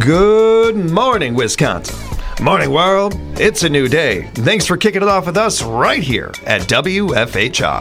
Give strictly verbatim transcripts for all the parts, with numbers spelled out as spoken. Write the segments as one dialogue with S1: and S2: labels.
S1: Good morning, Wisconsin. Morning, world. It's a new day. Thanks for kicking it off with us right here at W F H R.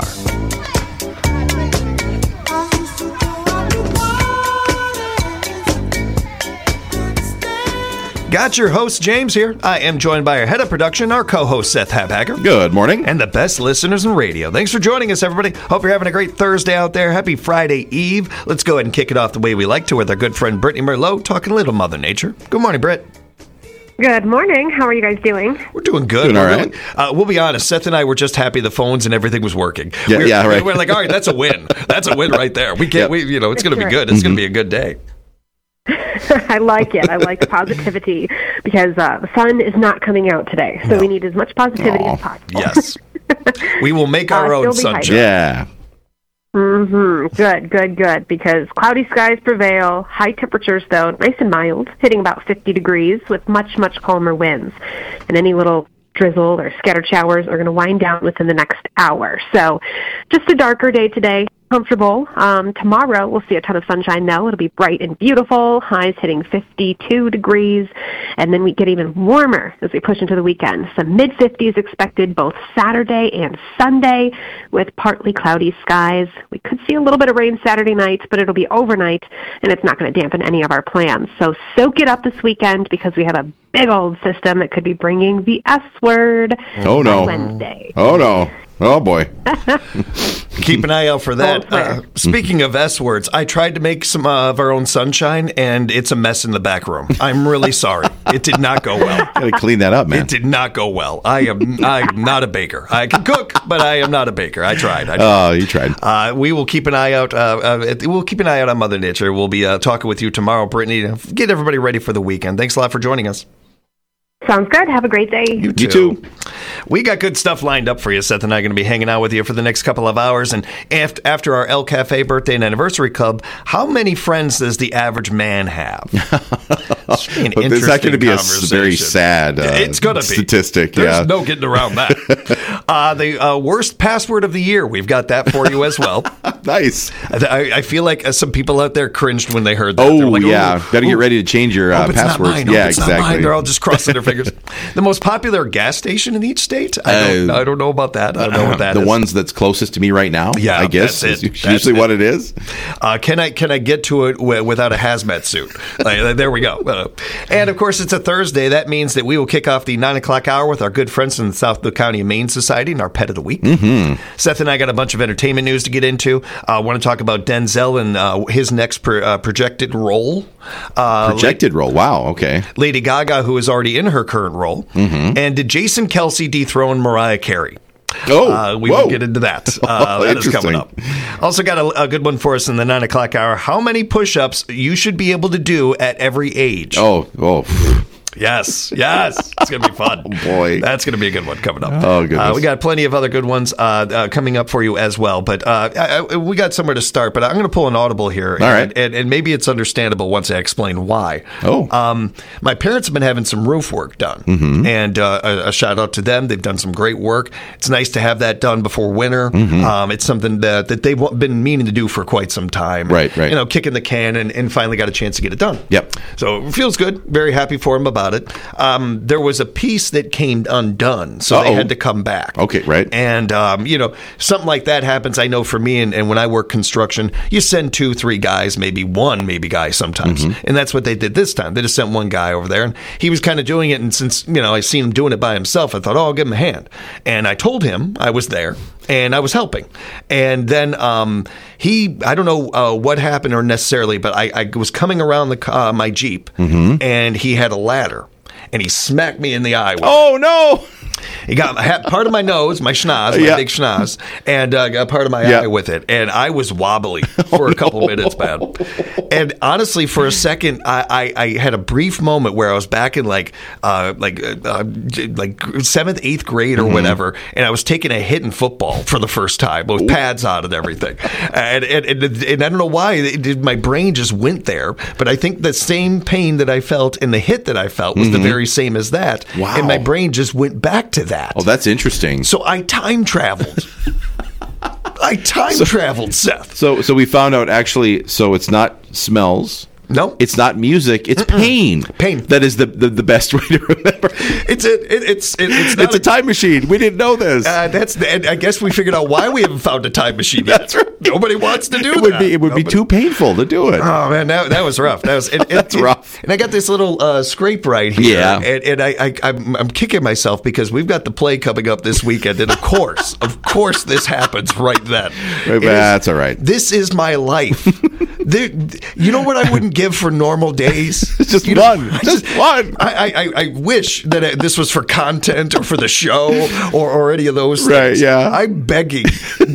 S1: Got your host, James, here. I am joined by our head of production, our co-host, Seth Habhager.
S2: Good morning.
S1: And the best listeners in radio. Thanks for joining us, everybody. Hope you're having a great Thursday out there. Happy Friday Eve. Let's go ahead and kick it off the way we like to with our good friend Brittany Merlot, talking a little Mother Nature. Good morning, Britt.
S3: Good morning. How are you guys doing?
S1: We're doing good.
S2: Doing
S1: we're
S2: all right.
S1: Doing, uh, we'll be honest. Seth and I were just happy the phones and everything was working.
S2: Yeah,
S1: we're,
S2: yeah, right.
S1: We're like, all right, that's a win. That's a win right there. We can't.
S2: Yep.
S1: We, you know, it's going to
S3: Sure.
S1: be good. It's
S2: Mm-hmm.
S1: going to be a good day.
S3: I like it. I like the positivity because uh, the sun is not coming out today, so
S1: No.
S3: we need as much positivity
S2: Aw.
S3: as possible.
S1: Yes, we will make our
S3: Uh,
S1: own
S3: still be
S1: sunshine.
S2: Yeah.
S3: Mm-hmm. Good, good, good. Because cloudy skies prevail, high temperatures though, nice and mild, hitting about fifty degrees with much, much calmer winds. And any little drizzle or scattered showers are going to wind down within the next hour. So just a darker day today. Comfortable. Um, tomorrow we'll see a ton of sunshine though. It'll be bright and beautiful. Highs hitting fifty-two degrees. And then we get even warmer as we push into the weekend. Some mid fifties expected both Saturday and Sunday with partly cloudy skies. We could see a little bit of rain Saturday night, but it'll be overnight and it's not going to dampen any of our plans. So soak it up this weekend because we have a big old system that could be bringing the S word
S2: Oh, no.
S3: on Wednesday.
S2: Oh, no. Oh, boy.
S1: Keep an eye out for that.
S3: Cold flare.
S1: Uh, speaking of S words, I tried to make some uh, of our own sunshine, and it's a mess in the back room. I'm really sorry. It did not go well.
S2: Gotta clean that up, man.
S1: It did not go well. I am I'm not a baker. I can cook, but I am not a baker. I tried. I tried.
S2: Oh, you tried.
S1: Uh, we will keep an eye out. Uh, uh, we'll keep an eye out on Mother Nature. We'll be uh, talking with you tomorrow, Brittany, to get everybody ready for the weekend. Thanks a lot for joining us.
S3: Sounds good. Have a great day.
S1: You
S2: You too.
S1: We got good stuff lined up for you. Seth and I are going to be hanging out with you for the next couple of hours. And after, after our El Cafe birthday and anniversary club, how many friends does the average man have? It's an
S2: But is that going to be a s-
S1: conversation.
S2: very sad uh,
S1: It's going to be.
S2: statistic?
S1: There's
S2: yeah.
S1: no getting around that. uh, the uh, worst password of the year. We've got that for you as well.
S2: Nice.
S1: I, I feel like uh, some people out there cringed when they heard that.
S2: Oh,
S1: They're like,
S2: yeah.
S1: "Ooh,
S2: Better get
S1: ooh,
S2: ready to change your uh,
S1: hope it's not
S2: passwords.
S1: mine. Hope
S2: Yeah,
S1: it's not
S2: exactly.
S1: mine." They're all just crossing their fingers. The most popular gas station in each state? I don't,
S2: Uh,
S1: I don't know about that. I don't know what that
S2: the
S1: is.
S2: ones that's closest to me right now,
S1: Yeah,
S2: I guess,
S1: that's it.
S2: is
S1: That's
S2: usually
S1: it.
S2: what it is.
S1: Uh, can I can I get to it w- without a hazmat suit? Like, there we go. Uh, and of course, it's a Thursday. That means that we will kick off the nine o'clock hour with our good friends from the South Cook County Humane Society and our Pet of the Week. Mm-hmm. Seth and I got a bunch of entertainment news to get into. I uh, want to talk about Denzel and uh, his next pro- uh, projected role. Uh,
S2: Projected role. Wow. Okay.
S1: Lady Gaga, who is already in her current role. Mm-hmm. And did Jason Kelsey dethrone Mariah Carey?
S2: Oh,
S1: Uh, we
S2: whoa.
S1: will get into that. Uh, that is coming up. Also got a, a good one for us in the nine o'clock hour. How many push-ups you should be able to do at every age?
S2: Oh, oh.
S1: Yes, yes. It's going to be fun.
S2: Oh, boy.
S1: That's going to be a good one coming up.
S2: Oh, goodness.
S1: Uh, we got plenty of other good ones uh, uh, coming up for you as well. But uh, I, I, we got somewhere to start. But I'm going to pull an audible here.
S2: All right.
S1: And, and, and maybe it's understandable once I explain why.
S2: Oh.
S1: Um, my parents have been having some roof work done.
S2: Mm-hmm.
S1: And uh, a, a shout out to them. They've done some great work. It's nice to have that done before winter.
S2: Mm-hmm.
S1: Um, it's something that, that they've been meaning to do for quite some time.
S2: Right, right.
S1: You know, kicking the can and, and finally got a chance to get it done.
S2: Yep.
S1: So it feels good. Very happy for him about it. Um, there was a piece that came undone, so they
S2: Uh-oh.
S1: had to come back.
S2: Okay, right.
S1: And, um, you know, something like that happens, I know, for me, and, and when I work construction, you send two, three guys, maybe one maybe guy sometimes.
S2: Mm-hmm.
S1: And that's what they did this time. They just sent one guy over there, and he was kind of doing it, and since, you know, I seen him doing it by himself, I thought, oh, I'll give him a hand. And I told him I was there, and I was helping. And then um, he, I don't know uh, what happened or necessarily, but I, I was coming around the uh, my Jeep,
S2: Mm-hmm.
S1: and he had a ladder. And he smacked me in the eye with it.
S2: Oh, no.
S1: He got ha- part of my nose, my schnoz, my
S2: Yeah.
S1: big schnoz, and uh, got part of my
S2: Yeah.
S1: eye with it. And I was wobbly for a couple minutes, man. And honestly, for a second, I, I, I had a brief moment where I was back in like uh, like uh, like seventh, eighth grade or
S2: Mm-hmm.
S1: whatever, and I was taking a hit in football for the first time with pads on and everything. And and, and, and I don't know why it did, my brain just went there, but I think the same pain that I felt and the hit that I felt was the very same as that.
S2: Wow.
S1: And my brain just went back to that.
S2: Oh, that's interesting.
S1: So I time traveled. I time traveled, Seth.
S2: So, so we found out actually. So it's not smells.
S1: No.
S2: It's not music. It's pain.
S1: Pain.
S2: That is the, the, the best way to remember.
S1: It's a, it, it's it, it's not
S2: It's a time machine. We didn't know this.
S1: Uh, that's the, and I guess we figured out why we haven't found a time machine yet.
S2: That's right.
S1: Nobody wants to do
S2: It would
S1: that.
S2: be it would
S1: Nobody-
S2: be too painful to do it.
S1: Oh man, that, that was rough. That was it, it-
S2: That's
S1: it-
S2: rough.
S1: And I got this little uh, scrape right here.
S2: Yeah.
S1: and, and I, I I'm, I'm kicking myself because we've got the play coming up this weekend, and of course, of course, this happens right then. It is-
S2: That's all right.
S1: This is my life. There, you know what I wouldn't give for normal days?
S2: Just
S1: You know,
S2: one.
S1: I
S2: Just one.
S1: I, I, I wish that it, this was for content or for the show or, or any of those
S2: Right,
S1: things.
S2: yeah.
S1: I'm begging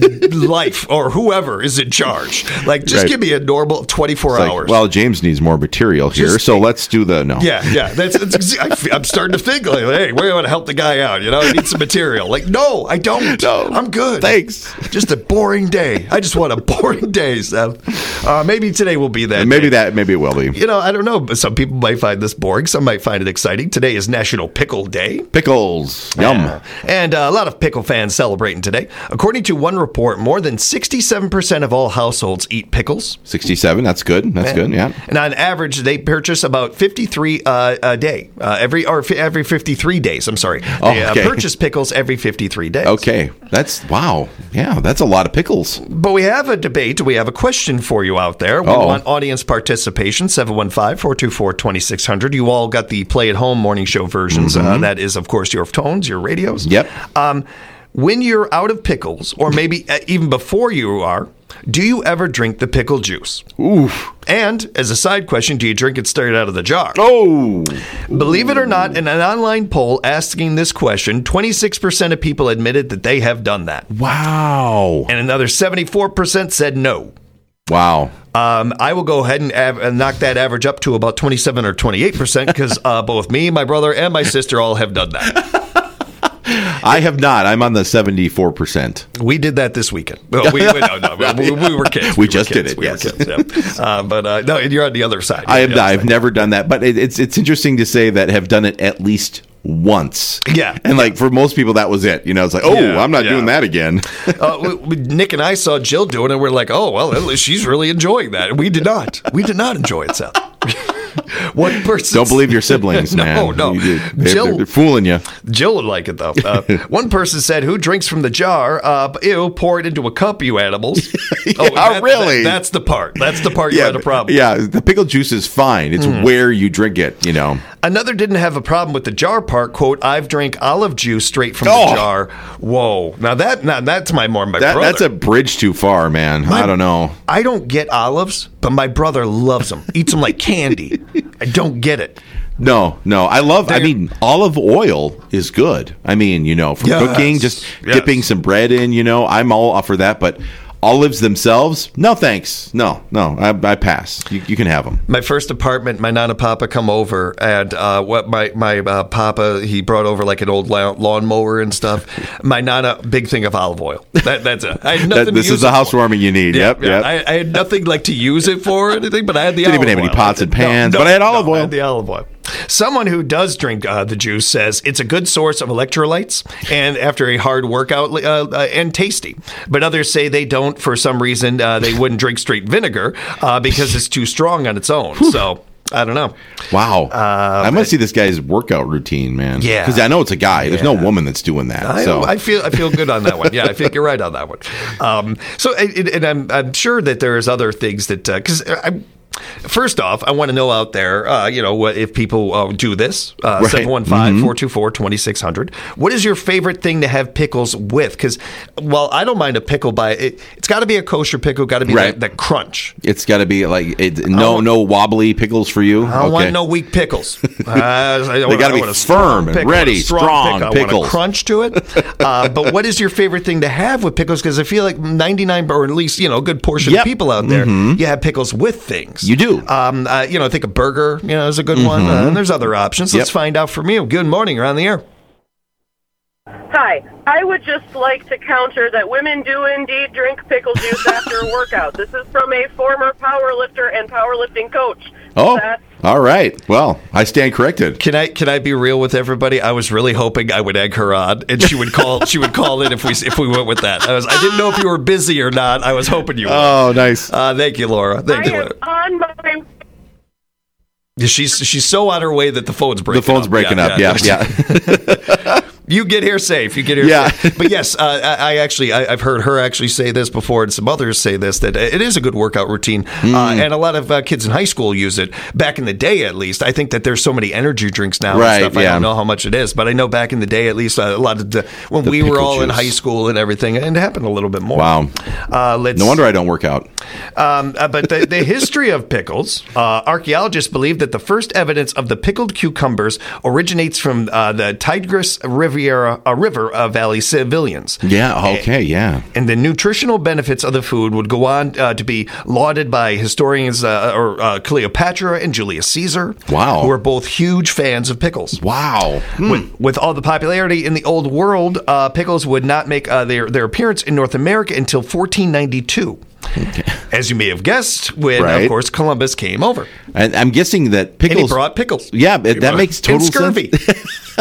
S1: life or whoever is in charge. Like, just
S2: Right.
S1: give me a normal twenty-four
S2: It's like,
S1: hours.
S2: well, James needs more material here,
S1: Just-
S2: so let's do the no.
S1: yeah, yeah. That's, that's exa- I fe- I'm starting to think like, hey, we're going to help the guy out. You know, I need some material. Like, no, I don't.
S2: No.
S1: I'm good.
S2: Thanks.
S1: Just a boring day. I just want a boring day, Seth. Uh, maybe today will be that.
S2: And maybe
S1: day.
S2: that maybe it will be.
S1: You know, I don't know. But some people might find this boring. Some might find it exciting. Today is National Pickle Day.
S2: Pickles. Yum.
S1: Yeah. And uh, a lot of pickle fans celebrating today. According to one report, more than sixty-seven percent of all households eat pickles.
S2: sixty-seven, that's good. That's good, yeah.
S1: And on average, they purchase about fifty-three uh, a day, uh, every or f- every fifty-three days. I'm sorry.
S2: Oh,
S1: They uh,
S2: okay.
S1: purchase pickles every fifty-three days.
S2: Okay. That's, wow. Yeah, that's a lot of pickles.
S1: But we have a debate. We have a question for you out there. We
S2: Uh-oh.
S1: want audience participation, seven one five, four two four, two six zero zero. You all got the play-at-home morning show versions. Uh, that is, of course, your tones, your radios.
S2: Yep.
S1: Um, when you're out of pickles, or maybe uh, even before you are, do you ever drink the pickle juice?
S2: Oof.
S1: And as a side question, do you drink it straight out of the jar?
S2: Oh.
S1: Believe it or not, in an online poll asking this question, twenty-six percent of people admitted that they have done that.
S2: Wow.
S1: And another seventy-four percent said no.
S2: Wow.
S1: Um, I will go ahead and, av- and knock that average up to about twenty-seven or twenty-eight percent because uh, both me, my brother, and my sister all have done that.
S2: I have not. I'm on the seventy-four percent.
S1: We did that this weekend. Well, we, we, no, no, we, we were kids.
S2: We
S1: were
S2: just did
S1: kids.
S2: it,
S1: We
S2: yes.
S1: were kids, yeah. uh, but uh, no, you're on the other side.
S2: I
S1: You're
S2: have
S1: on the other
S2: I've
S1: side.
S2: never done that, but it, it's it's interesting to say that have done it at least once.
S1: Yeah.
S2: And like for most people that was it. You know, it's like, "Oh,
S1: Yeah,
S2: I'm not
S1: yeah.
S2: doing that again."
S1: uh, we, we- Nick and I saw Jill doing it. And we're like, oh, well, at least she's really enjoying that. We did not. We did not enjoy it, Seth. One person
S2: Don't believe your siblings,
S1: No,
S2: man.
S1: no.
S2: You- they-
S1: Jill-
S2: they're, they're fooling you.
S1: Jill would like it though. Uh, one person said, "Who drinks from the jar? Uh, ew, pour it into a cup, you animals."
S2: Yeah, really?
S1: that's the part. That's the part you had a problem.
S2: Yeah, the pickle juice is fine. It's
S1: Hmm.
S2: where you drink it, you know.
S1: Another didn't have a problem with the jar part. Quote: "I've drank olive juice straight from
S2: Oh.
S1: the jar." Whoa! Now that now that's my more my
S2: That,
S1: brother.
S2: that's a bridge too far, man. I don't know.
S1: I don't get olives, but my brother loves them. Eats them like candy. I don't get it.
S2: No, no. I love, I
S1: They're-
S2: mean, olive oil is good. I mean, you know, for
S1: Yes,
S2: cooking, just
S1: yes.
S2: dipping some bread in, you know, I'm all up for that. But olives themselves, no thanks. No, no, I, I pass. You, you can have them.
S1: My first apartment, my nana papa come over, and uh, what my my uh, papa he brought over like an old la- lawnmower and stuff. My nana, big thing of olive oil. That, that's it. I had nothing.
S2: That,
S1: to
S2: this
S1: use
S2: is the
S1: it for.
S2: housewarming you need.
S1: Yeah,
S2: yep,
S1: yeah.
S2: yep.
S1: I, I had nothing like to use it for or anything, but I had the
S2: Didn't
S1: olive
S2: even have any
S1: oil.
S2: pots and
S1: No,
S2: pans,
S1: no,
S2: but I had olive
S1: no,
S2: oil.
S1: I had the olive oil. Someone who does drink uh, the juice says it's a good source of electrolytes and after a hard workout uh, uh, and tasty. But others say they don't for some reason. Uh, they wouldn't drink straight vinegar uh, because it's too strong on its own. So I don't know.
S2: Wow. I must see this guy's workout routine, man.
S1: Um, Yeah.
S2: Because I know it's a guy. There's no
S1: Yeah.
S2: woman that's doing that.
S1: I,
S2: so
S1: I feel I feel good on that one. Yeah, I think you're right on that one. Um, so, and, and I'm I'm sure that there's other things that because I. First off, I want to know out there, uh, you know, what if people uh, do this, uh,
S2: Right.
S1: seven one five, four two four, two six zero zero. What is your favorite thing to have pickles with? Because, well, I don't mind a pickle by it. It's got to be a kosher pickle, got to be
S2: Right.
S1: that, that crunch.
S2: it's got to be like, it, no
S1: want-
S2: no wobbly pickles for you.
S1: I don't want no weak pickles. Uh,
S2: They gotta be firm and ready, strong
S1: I want
S2: pickles.
S1: a crunch to it. Uh, but what is your favorite thing to have with pickles? Because I feel like ninety-nine, or at least you know, a good portion
S2: Yep.
S1: of people out there, you have pickles with things.
S2: You do.
S1: Um, uh, you know, I think a burger, you know, is a good one. Uh, and there's other options. Let's
S2: Yep.
S1: find out from you. Good morning. You're on the air.
S4: Hi. I would just like to counter that women do indeed drink pickle juice after a workout. This is from a former power lifter and powerlifting coach.
S2: Oh,
S4: That-
S2: all right. Well, I stand corrected.
S1: Can I can I be real with everybody? I was really hoping I would egg her on, and she would call she would call in if we if we went with that. I was I didn't know if you were busy or not. I was hoping you would.
S2: Oh, nice.
S1: Uh, thank you, Laura. Thank
S4: I
S1: you,
S4: am
S1: Laura.
S4: on my
S1: She's she's so on her way that the phone's breaking
S2: The phone's
S1: up.
S2: breaking up. Yeah, yeah.
S1: You get here safe. You get here
S2: Yeah.
S1: safe. But yes, uh, I, I actually, I, I've heard her actually say this before, and some others say this, that it is a good workout routine.
S2: Mm.
S1: Uh, and a lot of uh, kids in high school use it. Back in the day, at least. I think that there's so many energy drinks now
S2: Right,
S1: and stuff. I
S2: yeah.
S1: don't know how much it is. But I know back in the day, at least, uh, a lot of the, when
S2: The
S1: we were
S2: pickle
S1: all in
S2: juice.
S1: high school and everything, and it happened a little bit more.
S2: Wow.
S1: Uh, let's,
S2: No wonder I don't work out.
S1: um, uh, but the, the history of pickles, uh, archaeologists believe that the first evidence of the pickled cucumbers originates from uh, the Tigris Riviera, uh, River uh, Valley civilians.
S2: Yeah. Okay. Yeah.
S1: And the nutritional benefits of the food would go on uh, to be lauded by historians uh, or uh, Cleopatra and Julius Caesar.
S2: Wow.
S1: Who were both huge fans of pickles.
S2: Wow. Hmm.
S1: With, with all the popularity in the old world, uh, pickles would not make uh, their, their appearance in North America until fourteen ninety-two.
S2: Okay.
S1: As you may have guessed, when,
S2: Right.
S1: of course, Columbus came over.
S2: And I'm guessing that pickles.
S1: And he brought pickles.
S2: Yeah, it, that makes total
S1: and scurvy.
S2: sense.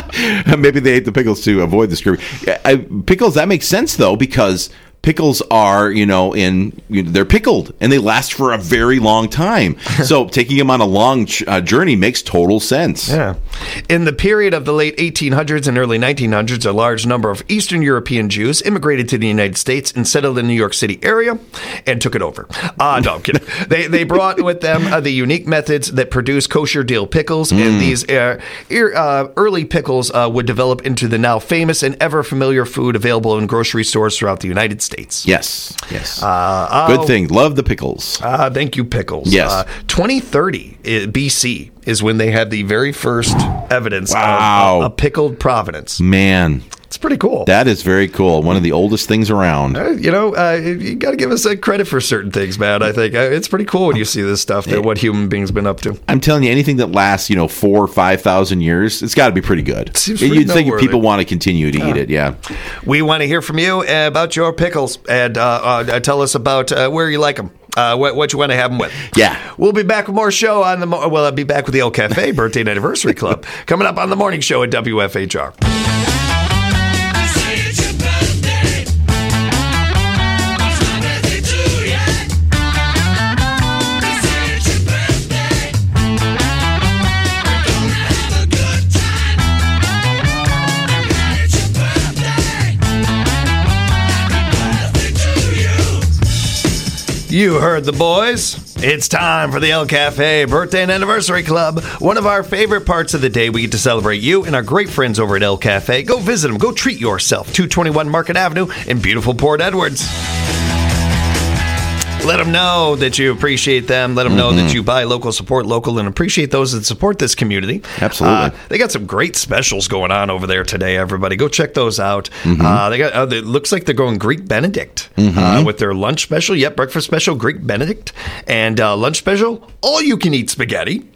S2: Maybe they ate the pickles to avoid the scurvy. I, pickles, that makes sense, though, because pickles are, you know, in you know, they're pickled and they last for a very long time. So taking them on a long ch- uh, journey makes total sense.
S1: Yeah. In the period of the late eighteen hundreds and early nineteen hundreds, a large number of Eastern European Jews immigrated to the United States and settled in the New York City area and took it over. Uh, no, I'm kidding. they, they brought with them uh, the unique methods that produce kosher dill pickles,
S2: Mm.
S1: and these uh, er, uh, early pickles uh, would develop into the now famous and ever familiar food available in grocery stores throughout the United States.
S2: Yes, yes.
S1: Uh,
S2: Good
S1: oh,
S2: thing. Love the pickles.
S1: Uh, thank you, pickles.
S2: Yes.
S1: Uh, twenty thirty uh, B C is when they had the very first evidence
S2: Wow.
S1: of a pickled Providence.
S2: Man,
S1: It's pretty cool.
S2: that is very cool. One of the oldest things around.
S1: Uh, you know, uh, you got to give us uh, credit for certain things, man. I think uh, it's pretty cool when you see this stuff, that what human beings been up to.
S2: I'm telling you, anything that lasts, you know, four or five thousand years, it's got to be pretty good.
S1: Seems pretty
S2: You'd think
S1: noteworthy.
S2: people want to continue to eat it. Yeah.
S1: We want to hear from you uh, about your pickles, and uh, uh, tell us about uh, where you like them. Uh, what, what you want to have them with.
S2: Yeah.
S1: We'll be back with more show on the, mo- well, I'll be back with the El Cafe Birthday and Anniversary Club coming up on the morning show at W F H R. You heard the boys. It's time for the El Cafe Birthday and Anniversary Club. One of our favorite parts of the day. We get to celebrate you and our great friends over at El Cafe. Go visit them. Go treat yourself. two twenty-one Market Avenue in beautiful Port Edwards. Let them know that you appreciate them. Let them know
S2: Mm-hmm.
S1: that you buy local, support local, and appreciate those that support this community.
S2: Absolutely.
S1: Uh, they got some great specials going on over there today, everybody. Go check those out.
S2: Mm-hmm.
S1: Uh, they got. Uh, it looks like they're going Greek Benedict uh, with their lunch special. Yep, breakfast special, Greek Benedict. And uh, lunch special, all you can eat spaghetti.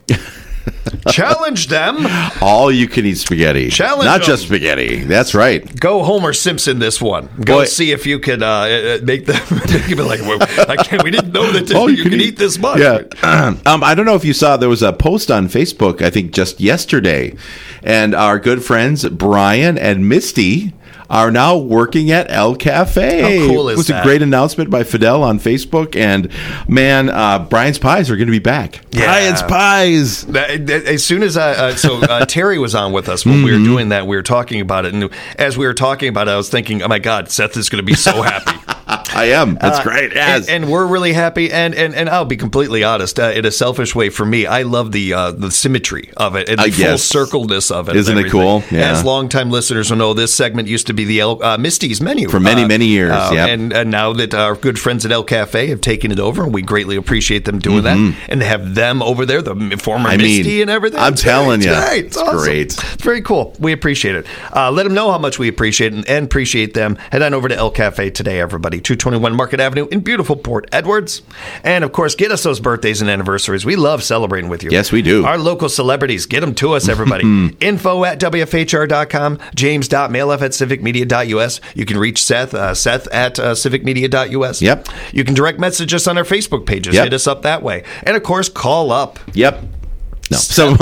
S1: Challenge them.
S2: All you can eat spaghetti.
S1: Challenge
S2: Not
S1: them.
S2: just spaghetti. That's right.
S1: Go Homer Simpson this one. Go
S2: Boy.
S1: see if you could uh, make them make them be like, well, I can't, we didn't know that
S2: Oh,
S1: you, could eat. this much.
S2: Yeah. um, I don't know if you saw, there was a post on Facebook, I think just yesterday, and our good friends Brian and Misty are now working at El Cafe.
S1: How cool is
S2: it was
S1: that?
S2: a great announcement by Fidel on Facebook, and man, uh, Brian's Pies are going to be back.
S1: Yeah.
S2: Brian's Pies.
S1: That- that- As soon as I, uh, so uh, Terry was on with us when we were doing that, we were talking about it, and as we were talking about it, I was thinking, oh my God, Seth is going to be so happy.
S2: I am. That's
S1: Uh,
S2: great. Yes.
S1: and, and we're really happy. And, and, and I'll be completely honest, uh, in a selfish way, for me, I love the uh, the symmetry of it and the
S2: Uh,
S1: full
S2: yes.
S1: circledness of it. and
S2: Isn't it
S1: everything.
S2: cool? Yeah.
S1: As longtime listeners will know, this segment used to be the El, uh, Misty's menu
S2: For many,
S1: Uh,
S2: many years,
S1: uh,
S2: yep.
S1: and, and now that our good friends at El Cafe have taken it over, and we greatly appreciate them doing that, and to have them over there, the former
S2: Mm-hmm. I mean,
S1: Misty and everything.
S2: I'm
S1: It's
S2: telling
S1: great.
S2: you,
S1: It's great.
S2: it's
S1: awesome.
S2: great.
S1: It's very cool. We appreciate it. Uh, let them know how much we appreciate it and, and appreciate them. Head on over to El Cafe today, everybody. two twenty-one Market Avenue in beautiful Port Edwards. And, of course, get us those birthdays and anniversaries. We love celebrating with you.
S2: Yes, we do.
S1: Our local celebrities, get them to us, everybody. Info at W F H R dot com, james.mailf at civic media dot U S. You can reach Seth, uh, Seth at uh, civic media dot U S.
S2: Yep.
S1: You can direct message us on our Facebook pages.
S2: Yep.
S1: Hit us up that way. And, of course, call up.
S2: Yep. No. seven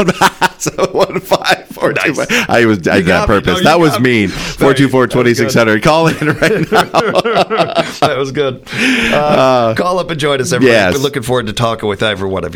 S2: one five four two five. I was I
S1: You
S2: did that
S1: got me.
S2: on purpose.
S1: No, you
S2: that was
S1: got me.
S2: mean. four two four, two six zero zero. Call in right now.
S1: That was good. Uh, call up and join us, everybody.
S2: yes.
S1: We're looking forward to talking with every one of you.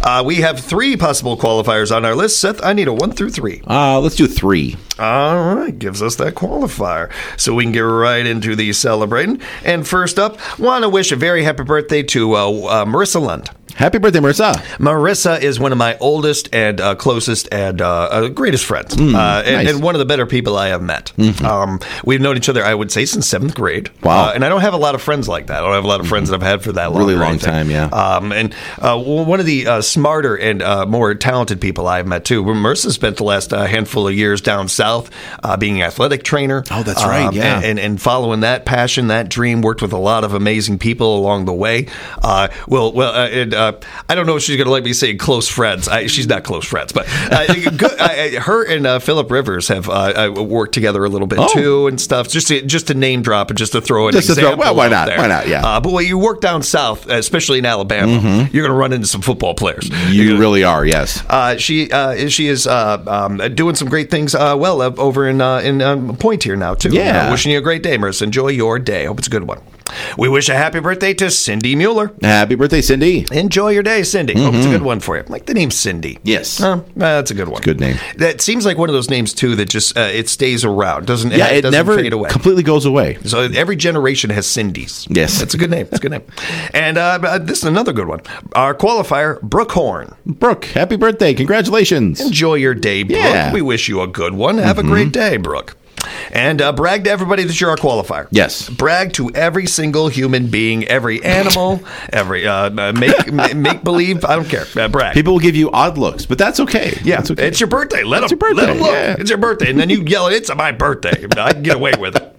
S1: Uh, we have three possible qualifiers on our list. Seth, I need a one through three.
S2: Uh, let's do three.
S1: All right, gives us that qualifier. So we can get right into the celebrating. And first up, want to wish a very happy birthday to uh, uh, Marissa Lund.
S2: Happy birthday, Marissa.
S1: Marissa is one of my oldest and uh, closest and uh, uh, greatest friends,
S2: Mm,
S1: uh, and,
S2: nice.
S1: and one of the better people I have met.
S2: Mm-hmm.
S1: Um, we've known each other, I would say, since seventh grade.
S2: Wow.
S1: Uh, and I don't have a lot of friends like that. I don't have a lot of friends that I've had for that long.
S2: Really
S1: or
S2: long
S1: anything.
S2: time, yeah.
S1: Um, and uh, one of the uh, smarter and uh, more talented people I've met, too. Marissa spent the last uh, handful of years down south uh, being an athletic trainer.
S2: Oh, that's right,
S1: um,
S2: yeah.
S1: And, and, and following that passion, that dream, worked with a lot of amazing people along the way. Uh, well, well, uh, and, uh, I don't know if she's going to let me say close friends. I, she's not close friends, but uh, good, I, her and uh, Philip Rivers have uh, worked together a little bit
S2: Oh.
S1: too and stuff. Just to, just to name drop and just to throw an
S2: Just to throw-
S1: example.
S2: well, why
S1: out
S2: not?
S1: there.
S2: Why not? Yeah.
S1: Uh, but when you work down south, especially in Alabama,
S2: Mm-hmm.
S1: you're going to run into some football players.
S2: You really are, yes.
S1: Uh, she uh, she is uh, um, doing some great things. Uh, well, uh, over in uh, in um, Point here now too.
S2: Yeah.
S1: Uh, wishing you a great day, Marissa. Enjoy your day. Hope it's a good one. We wish a happy birthday to Cindy Mueller.
S2: Happy birthday, Cindy.
S1: Enjoy your day, Cindy. Hope it's a good one for you. Like the name Cindy.
S2: Yes.
S1: Uh, that's a good one.
S2: Good name.
S1: That seems like one of those names too that just uh, it stays around. Doesn't
S2: Yeah,
S1: it,
S2: it
S1: doesn't
S2: never
S1: fade away.
S2: completely goes away.
S1: So every generation has Cindy's.
S2: Yes.
S1: That's a good name. That's a good name. And uh, this is another good one. Our qualifier, Brooke Horn.
S2: Brooke, happy birthday. Congratulations.
S1: Enjoy your day, Brooke.
S2: Yeah.
S1: We wish you a good one. Have a great day, Brooke. And uh, brag to everybody that you're our qualifier.
S2: Yes.
S1: Brag to every single human being, every animal, every uh, make ma- make believe. I don't care. Uh, brag.
S2: People will give you odd looks, but that's okay.
S1: Yeah,
S2: That's okay.
S1: it's your birthday. Let
S2: It's
S1: them,
S2: your
S1: let 'em
S2: birthday,
S1: look.
S2: yeah.
S1: It's your birthday. And then you yell, it's my birthday. I can get away with it.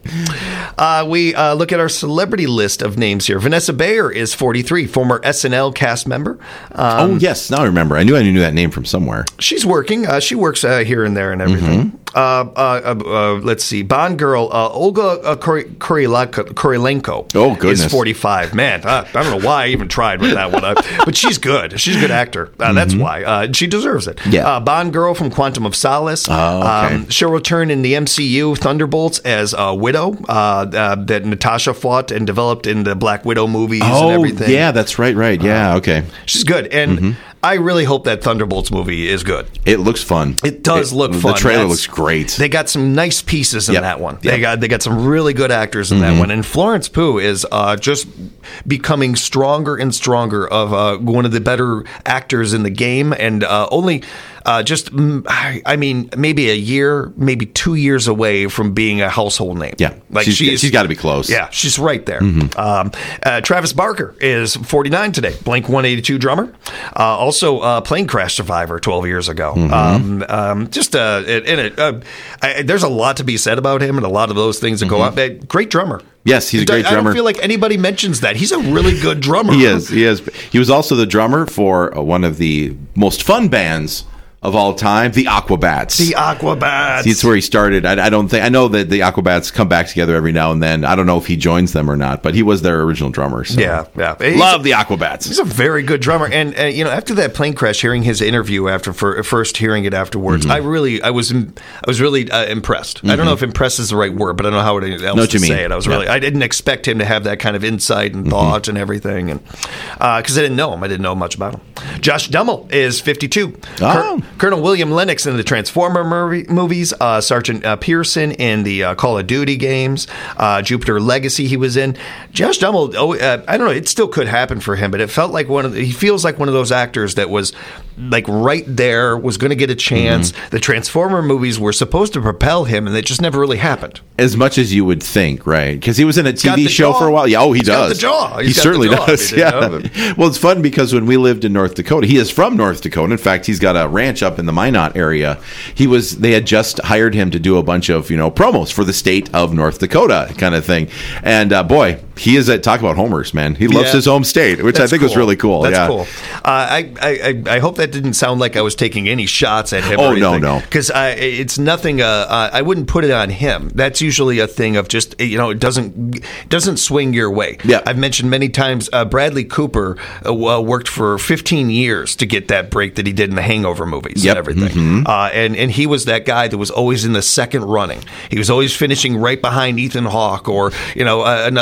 S1: Uh, we uh, look at our celebrity list of names here. Vanessa Bayer is forty-three, former S N L cast member. Um,
S2: oh, yes. Now I remember. I knew I knew that name from somewhere.
S1: She's working. Uh, she works uh, here and there and everything.
S2: Mm-hmm.
S1: Uh, uh, uh, uh, let's see. Bond girl uh, Olga uh, Kori- Kurilenko, Kurilenko
S2: Oh, goodness.
S1: is forty-five. Man, uh, I don't know why I even tried with that one. Uh, but she's good. She's a good actor. Uh, That's why. Uh, she deserves it.
S2: Mm-hmm. Yeah.
S1: Uh, Bond girl from Quantum of Solace.
S2: Oh, okay.
S1: um, she'll return in the M C U Thunderbolts as a widow uh, uh, that Natasha fought and developed in the Black Widow movies and
S2: Oh,
S1: everything.
S2: yeah, that's right, right. Yeah, okay.
S1: She's good. And
S2: Mm-hmm.
S1: I really hope that Thunderbolts movie is good.
S2: It looks fun.
S1: It does look
S2: The
S1: fun.
S2: trailer
S1: That's-
S2: looks great.
S1: They got some nice pieces in
S2: Yep.
S1: that one.
S2: Yep.
S1: They got they got some really good actors in
S2: Mm-hmm.
S1: that one. And Florence Pugh is uh, just becoming stronger and stronger of uh, one of the better actors in the game. And uh, only uh, just mm, I I mean maybe a year, maybe two years away from being a household name.
S2: Yeah.
S1: like
S2: She's-
S1: she's
S2: she's gotta be close.
S1: Yeah, she's right there.
S2: Mm-hmm.
S1: Um, uh, Travis Barker is forty-nine today. Blink one eighty-two drummer. Uh, also, uh, plane crash survivor twelve years ago.
S2: Mm-hmm.
S1: Um, um, just uh, in it, uh, I, there's a lot to be said about him, and a lot of those things that go
S2: Mm-hmm.
S1: on. Uh, great drummer.
S2: Yes, he's a great
S1: I
S2: drummer.
S1: don't feel like anybody mentions that. He's a really good drummer.
S2: He is. He is. He was also the drummer for uh, one of the most fun bands of all time, the Aquabats.
S1: The Aquabats.
S2: It's where he started. I, I don't think I know that the Aquabats come back together every now and then. I don't know if he joins them or not, but he was their original drummer. So.
S1: Yeah, yeah. He's-
S2: Love the Aquabats.
S1: He's a very good drummer, and uh, you know, after that plane crash, hearing his interview after for, first hearing it afterwards,
S2: Mm-hmm.
S1: I really, I was, I was really uh, impressed. I don't know if "impressed" is the right word, but I don't know how it, else
S2: Know what
S1: to
S2: you mean.
S1: say it. I was
S2: Yeah.
S1: really, I didn't expect him to have that kind of insight and thought and everything, and because I didn't know him, I didn't know much about him. Josh Duhamel is fifty-two.
S2: Oh.
S1: Col- Colonel William Lennox in the Transformer movie, movies, uh, Sergeant uh, Pearson in the uh, Call of Duty games, uh, Jupiter Legacy he was in. Josh Duhamel, oh, uh, I don't know, it still could happen for him, but it felt like one of the, he feels like one of those actors that was like right there, was going to get a chance.
S2: Mm-hmm.
S1: The Transformer movies were supposed to propel him, and it just never really happened.
S2: As much as you would think, right? Because he was in a T
S1: got
S2: V
S1: the
S2: show
S1: jaw.
S2: for a while. Yeah, oh, he
S1: He's got
S2: does.
S1: the jaw. He's
S2: he
S1: got the
S2: certainly
S1: jaw.
S2: does.
S1: He didn't
S2: Yeah.
S1: know it.
S2: Well, it's fun because when we lived in North Dakota, he is from North Dakota. In fact, he's got a ranch up in the Minot area. He was. They had just hired him to do a bunch of you know promos for the state of North Dakota, kind of thing. And uh, boy, he is at talk about homers, man. He loves
S1: Yeah.
S2: his home state, which
S1: That's
S2: I think was really cool.
S1: That's
S2: yeah.
S1: cool. Uh, I, I I hope that didn't sound like I was taking any shots at him.
S2: Oh,
S1: or
S2: no,
S1: anything,
S2: no.
S1: because it's nothing. Uh, uh, I wouldn't put it on him. That's usually a thing of just you know it doesn't doesn't swing your way.
S2: Yeah.
S1: I've mentioned many times. Uh, Bradley Cooper uh, worked for fifteen years to get that break that he did in the Hangover movies
S2: Yep.
S1: and everything.
S2: Mm-hmm.
S1: Uh, and and he was that guy that was always in the second running. He was always finishing right behind Ethan Hawke or you know uh, another actor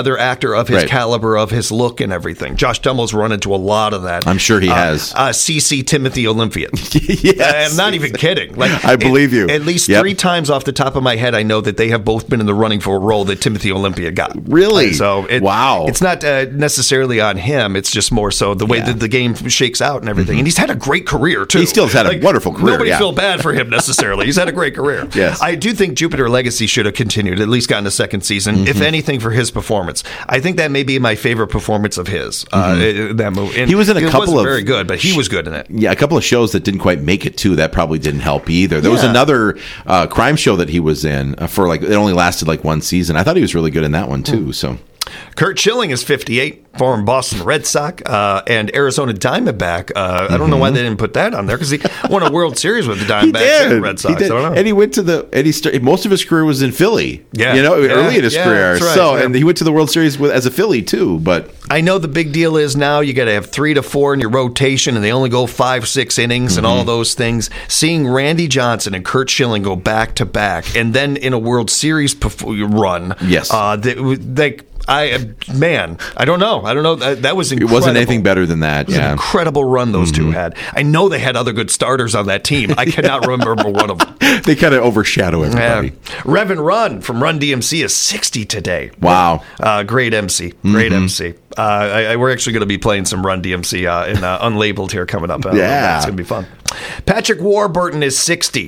S1: actor of his
S2: Right.
S1: caliber, of his look and everything. Josh Dummel's run into a lot of that.
S2: I'm sure he
S1: Uh,
S2: has.
S1: Uh, C C Timothy Olympian.
S2: Yes.
S1: I'm not even kidding. Like
S2: I believe you.
S1: At least
S2: Yep.
S1: three times off the top of my head, I know that they have both been in the running for a role that Timothy Olympia got.
S2: Really?
S1: And so it,
S2: Wow.
S1: It's not uh, necessarily on him. It's just more so the way
S2: Yeah.
S1: that the game shakes out and everything. And he's had a great career too.
S2: He still has had a wonderful career,
S1: Nobody
S2: yeah.
S1: feel bad for him necessarily. He's had a great career.
S2: Yes.
S1: I do think Jupiter Legacy should have continued, at least gotten a second season, if anything, for his performance. I think that may be my favorite performance of his. Uh, in that movie. And
S2: He was in a
S1: it
S2: couple
S1: wasn't
S2: of-
S1: very good, but he was good in it.
S2: Yeah, a couple of shows that didn't quite make it too. That probably didn't help either. There was
S1: Yeah.
S2: another uh, crime show that he was in uh, for like it only lasted like one season. I thought he was really good in that one too. So
S1: Kurt Schilling is fifty-eight, former Boston Red Sox uh, and Arizona Diamondback. Uh, I don't know why they didn't put that on there because he won a World Series with the
S2: he
S1: Diamondbacks and
S2: did.
S1: Red Sox.
S2: He did.
S1: I don't know.
S2: And he went to the and he started, most of his career was in Philly.
S1: Yeah.
S2: you know,
S1: Yeah.
S2: early in his
S1: Yeah,
S2: career.
S1: that's right.
S2: So
S1: Yeah.
S2: and he went to the World Series with, as a Philly too. But
S1: I know the big deal is now you got to have three to four in your rotation, and they only go five, six innings, and all those things. Seeing Randy Johnson and Kurt Schilling go back to back, and then in a World Series perf- run,
S2: Yes.
S1: uh, they, they, I man, I don't know, I don't know. That, that was
S2: it
S1: incredible.
S2: wasn't anything better than that.
S1: It was an
S2: Yeah.
S1: incredible run those two had. I know they had other good starters on that team. I cannot remember one of them.
S2: They kind of overshadow everybody.
S1: Yeah. Revan Run from Run D M C is sixty today.
S2: Wow.
S1: Uh, great M C. Great M C. Uh, I, I, we're actually going to be playing some Run D M C uh, in uh, Unlabeled here coming up. Uh,
S2: Yeah.
S1: It's going to be fun. Patrick Warburton is sixty.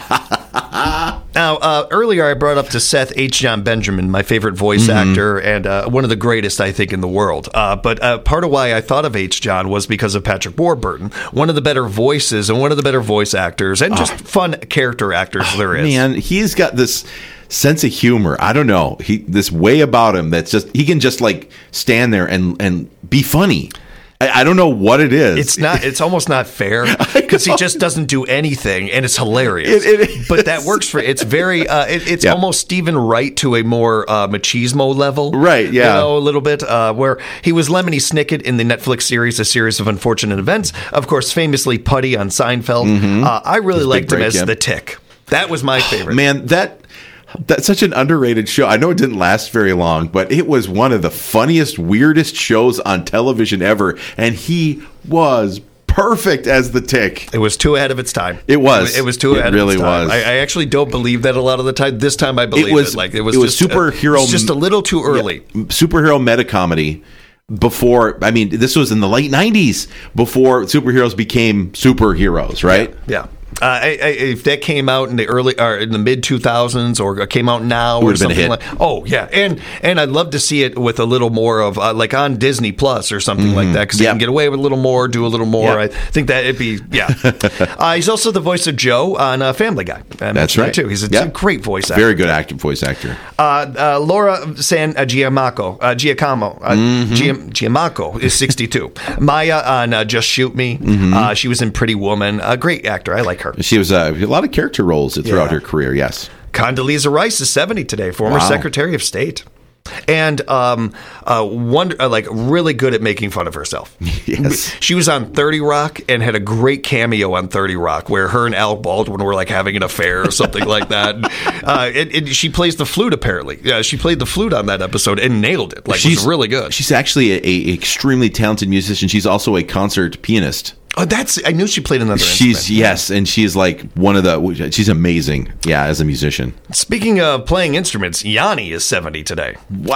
S1: Now, uh, earlier I brought up to Seth H. John Benjamin, my favorite voice
S2: Mm-hmm.
S1: actor and uh, one of the greatest, I think, in the world. Uh, but uh, part of why I thought of H. John was because of Patrick Warburton, one of the better voices and one of the better voice actors and just fun character actors there is.
S2: Man, he's got this sense of humor. I don't know. He this way about him that's just he can just like stand there and and be funny. I, I don't know what it is.
S1: It's not. It's almost not fair because he just doesn't do anything, and it's hilarious.
S2: It- it
S1: but that works for. It's very. Uh, it, it's
S2: Yeah.
S1: almost Stephen Wright to a more uh, machismo level,
S2: Right, yeah.
S1: You know, a little bit. Uh, where he was Lemony Snicket in the Netflix series, A Series of Unfortunate Events. Of course, famously Putty on Seinfeld. Uh, I really
S2: big
S1: liked him
S2: break,
S1: as
S2: yeah.
S1: the Tick. That was my favorite.
S2: Man, that that's such an underrated show. I know it didn't last very long, but it was one of the funniest, weirdest shows on television ever, and he was perfect as the Tick.
S1: It was too ahead of its time.
S2: It was.
S1: It was too
S2: It
S1: ahead
S2: really
S1: of its time.
S2: was.
S1: I, I actually don't believe that a lot of the time. This time I believe it.
S2: was-
S1: Like it was,
S2: it was
S1: just, uh,
S2: superhero-
S1: it was just a little too early.
S2: Superhero meta comedy. Before, I mean, this was in the late nineties before superheroes became superheroes, right?
S1: Yeah. Uh, I, I, if that came out in the early or in the mid two thousands or came out now or
S2: would've been a
S1: something
S2: hit.
S1: like, oh yeah, and and I'd love to see it with a little more of uh, like on Disney Plus or something like that because
S2: Yep.
S1: you can get away with a little more, do a little more.
S2: Yep.
S1: I think that it'd be yeah. uh, he's also the voice of Joe on uh, Family Guy. I
S2: That's
S1: mentioned that
S2: right.
S1: too. He's a,
S2: Yep.
S1: great voice actor.
S2: Very good actor, voice actor.
S1: Uh, uh, Laura San uh, Giamacco, uh, Giacomo, uh,
S2: Mm-hmm.
S1: Giam- Giamacco is sixty-two. Maya on uh, Just Shoot Me.
S2: Mm-hmm.
S1: Uh, she was in Pretty Woman. A great actor. I like her.
S2: She was uh, a lot of character roles throughout
S1: Yeah.
S2: her career. Yes.
S1: Condoleezza Rice is seventy today, former
S2: Wow.
S1: Secretary of State. And um, uh, wonder, uh, like really good at making fun of herself.
S2: Yes.
S1: She was on thirty Rock and had a great cameo on thirty Rock where her and Al Baldwin were like having an affair or something like that. Uh, it, it, she plays the flute apparently. Yeah, she played the flute on that episode and nailed it. Like, it was really good.
S2: She's actually a, a extremely talented musician. She's also a concert pianist.
S1: Oh, that's. I knew she played another
S2: She's
S1: instrument.
S2: yes, and she's like one of the. She's amazing. Yeah, as a musician.
S1: Speaking of playing instruments, Yanni is seventy today.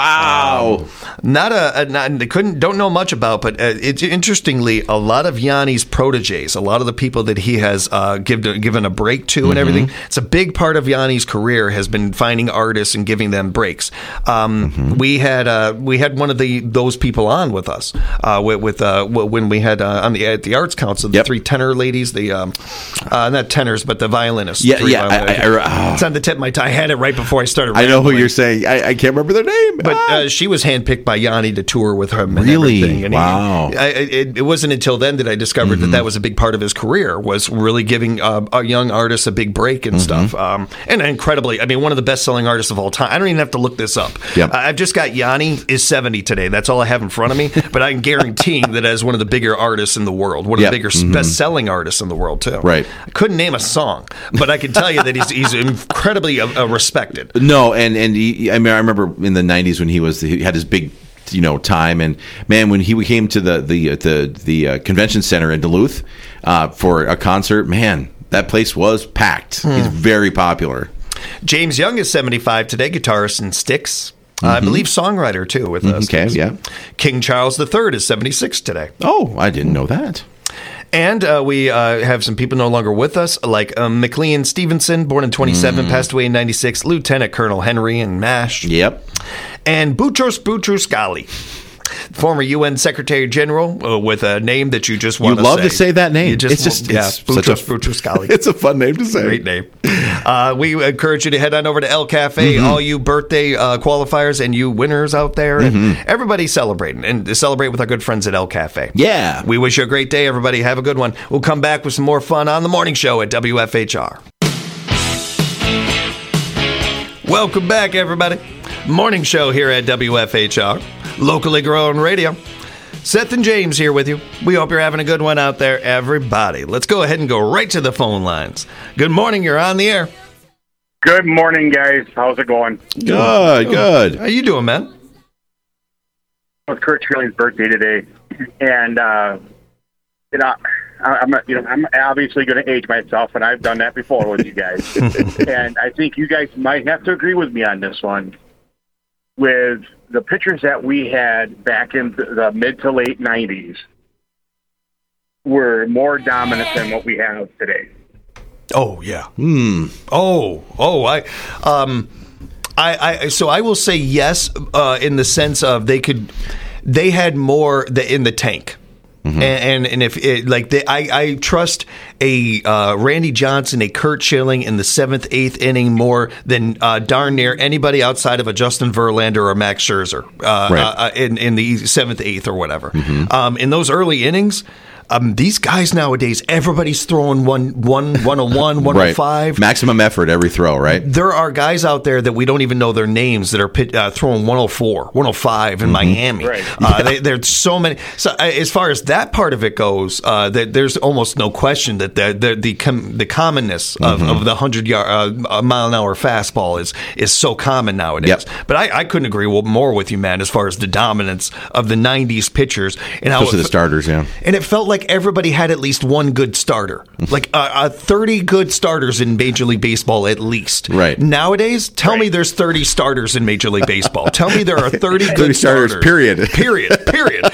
S2: Wow.
S1: Not a, a not, they couldn't don't know much about, but uh, it's interestingly a lot of Yanni's proteges, a lot of the people that he has uh, given given a break to and everything. It's a big part of Yanni's career has been finding artists and giving them breaks. Um, We had uh, we had one of the those people on with us uh, with, with uh, when we had uh, on the at the Arts Council the
S2: Yep.
S1: three tenor ladies, the um, uh, not tenors but the violinists.
S2: Yeah,
S1: three
S2: yeah, I-
S1: violinists.
S2: I- I-
S1: it's on the tip of my tongue. I had it right before I started.
S2: I know who
S1: rambling.
S2: you're saying. I, I can't remember their name.
S1: But
S2: Ah.
S1: uh, she was handpicked by Yanni to tour with him. And
S2: Really?
S1: everything. And
S2: Wow.
S1: He, I, it, it wasn't until then that I discovered that that was a big part of his career, was really giving uh, a young artist a big break and stuff. Um, and incredibly, I mean, one of the best-selling artists of all time. I don't even have to look this up.
S2: Yep.
S1: I- I've just got Yanni is seventy today. That's all I have in front of me. But I'm guaranteeing that as one of the bigger artists in the world, one of
S2: Yep.
S1: the bigger best-selling artists in the world too.
S2: Right.
S1: I couldn't name a song, but I can tell you that he's he's incredibly uh, uh, respected.
S2: No, and and he, I mean, I remember in the nineties when he was he had his big you know, time. And man, when he came to the the the the uh, convention center in Duluth uh, for a concert, man, that place was packed. Hmm. He's very popular.
S1: James Young is seventy-five today, guitarist in Styx. Mm-hmm. I believe songwriter, too, with us.
S2: Okay, yeah.
S1: King Charles the Third is seventy-six today.
S2: Oh, I didn't know that.
S1: And uh, we uh, have some people no longer with us, like um, McLean Stevenson, born in twenty-seven, mm. passed away in ninety-six, Lieutenant Colonel Henry and MASH.
S2: Yep.
S1: And Boutros Boutros-Ghali, former U N Secretary General uh, with a name that you just want
S2: you
S1: to say.
S2: You love to say that name.
S1: You just,
S2: it's just
S1: yeah,
S2: it's
S1: Boutros Boutros-Ghali.
S2: It's a fun name to say.
S1: Great name. Uh, we encourage you to head on over to El Cafe, mm-hmm. all you birthday uh, qualifiers and you winners out there. Mm-hmm. And everybody celebrating and to celebrate with our good friends at El Cafe.
S2: Yeah.
S1: We wish you a great day, everybody. Have a good one. We'll come back with some more fun on the morning show at W F H R. Welcome back, everybody. Morning show here at W F H R, locally grown radio. Seth and James here with you. We hope you're having a good one out there, everybody. Let's go ahead and go right to the phone lines. Good morning. You're on the air.
S5: Good morning, guys. How's it going?
S2: Good, good.
S1: How you doing, man?
S5: It's Kurt Schilling's birthday today, and uh, you know, I'm you know I'm obviously going to age myself, and I've done that before with you guys. And I think you guys might have to agree with me on this one. With the pitchers that we had back in the mid to late nineties were more dominant than what we have today.
S1: Oh yeah.
S2: Hmm.
S1: Oh oh I um I I so I will say yes uh, in the sense of they could they had more the, in the tank. Mm-hmm. And, and and if it, like they, I I trust a uh, Randy Johnson, a Curt Schilling in the seventh, eighth inning more than uh, darn near anybody outside of a Justin Verlander or Max Scherzer uh,
S2: right.
S1: uh, in in the seventh, eighth or whatever.
S2: Mm-hmm.
S1: Um, in those early innings. Um, these guys nowadays, everybody's throwing one, one, one oh one, one oh five.
S2: Right. Maximum effort every throw, right?
S1: There are guys out there that we don't even know their names that are pit, uh, throwing one oh four, one oh five in mm-hmm. Miami.
S5: Right.
S1: Uh, yeah. they, there's so many. So uh, as far as that part of it goes, uh, that there's almost no question that the the the, com- the commonness of, mm-hmm. of the hundred yard uh, mile an hour fastball is is so common nowadays.
S2: Yep.
S1: But I, I couldn't agree more with you, man, as far as the dominance of the nineties pitchers and how
S2: especially
S1: it,
S2: the starters, yeah.
S1: And it felt like everybody had at least one good starter, like uh, uh, thirty good starters in Major League Baseball at least.
S2: Right.
S1: Nowadays, tell
S5: right.
S1: me there's thirty starters in Major League Baseball. Tell me there are thirty good
S2: thirty starters,
S1: starters.
S2: period.
S1: Period. Period.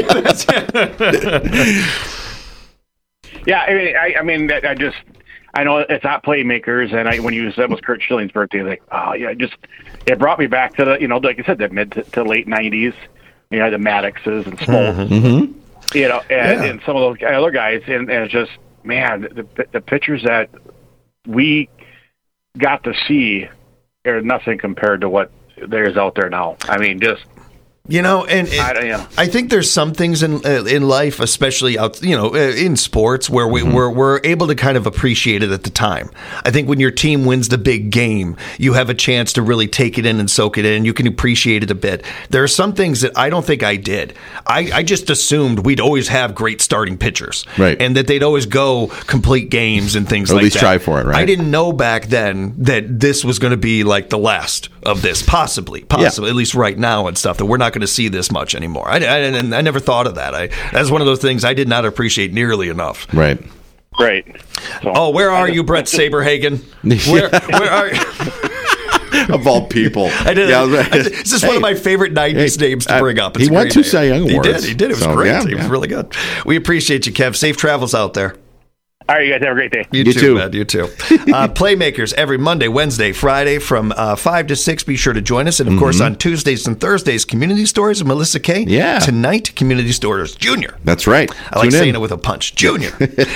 S5: Yeah, I mean, I, I mean, I just, I know it's not playmakers, and I, when you said it was Curt Schilling's birthday, like, oh yeah, just it brought me back to the, you know, like I said, the mid to, to late nineties. You know, the Maddoxes and Smoltz.
S2: Mm-hmm.
S5: You know, and,
S1: yeah.
S5: and some of those other guys, and, and it's just, man, the, the pitchers that we got to see are nothing compared to what there's out there now. I mean, just
S1: You know, and it,
S5: I, yeah.
S1: I think there's some things in uh, in life, especially out, you know, uh, in sports, where we, mm-hmm. we're, we're able to kind of appreciate it at the time. I think when your team wins the big game, you have a chance to really take it in and soak it in. You can appreciate it a bit. There are some things that I don't think I did. I, I just assumed we'd always have great starting pitchers,
S2: right,
S1: and that they'd always go complete games and things
S2: or
S1: like that.
S2: At least try for it, right?
S1: I didn't know back then that this was going to be like the last of this, possibly, possibly, yeah. at least right now and stuff, that we're not going to see this much anymore. I, I, I never thought of that. I, that's one of those things I did not appreciate nearly enough.
S2: Right.
S5: Right.
S1: So, oh, where are you, Brett Saberhagen? Where, where are you?
S2: Of all people.
S1: I did.
S2: Yeah,
S1: I, this is hey, one of my favorite nineties hey, names to
S2: uh,
S1: bring up. It's
S2: he won two Cy Young Awards.
S1: He did. He did. It was
S2: so,
S1: great.
S2: Yeah,
S1: it
S2: yeah.
S1: was really good. We appreciate you, Kev. Safe travels out there.
S5: All right, you guys have a great day.
S1: You,
S2: you
S1: too,
S2: too,
S1: man. You too. Uh, Playmakers every Monday, Wednesday, Friday from uh, five to six. Be sure to join us. And, of mm-hmm. course, on Tuesdays and Thursdays, Community Stories with Melissa Kay.
S2: Yeah.
S1: Tonight, Community Stories Junior.
S2: That's right.
S1: I like
S2: Tune
S1: saying
S2: in.
S1: it with a punch. Junior.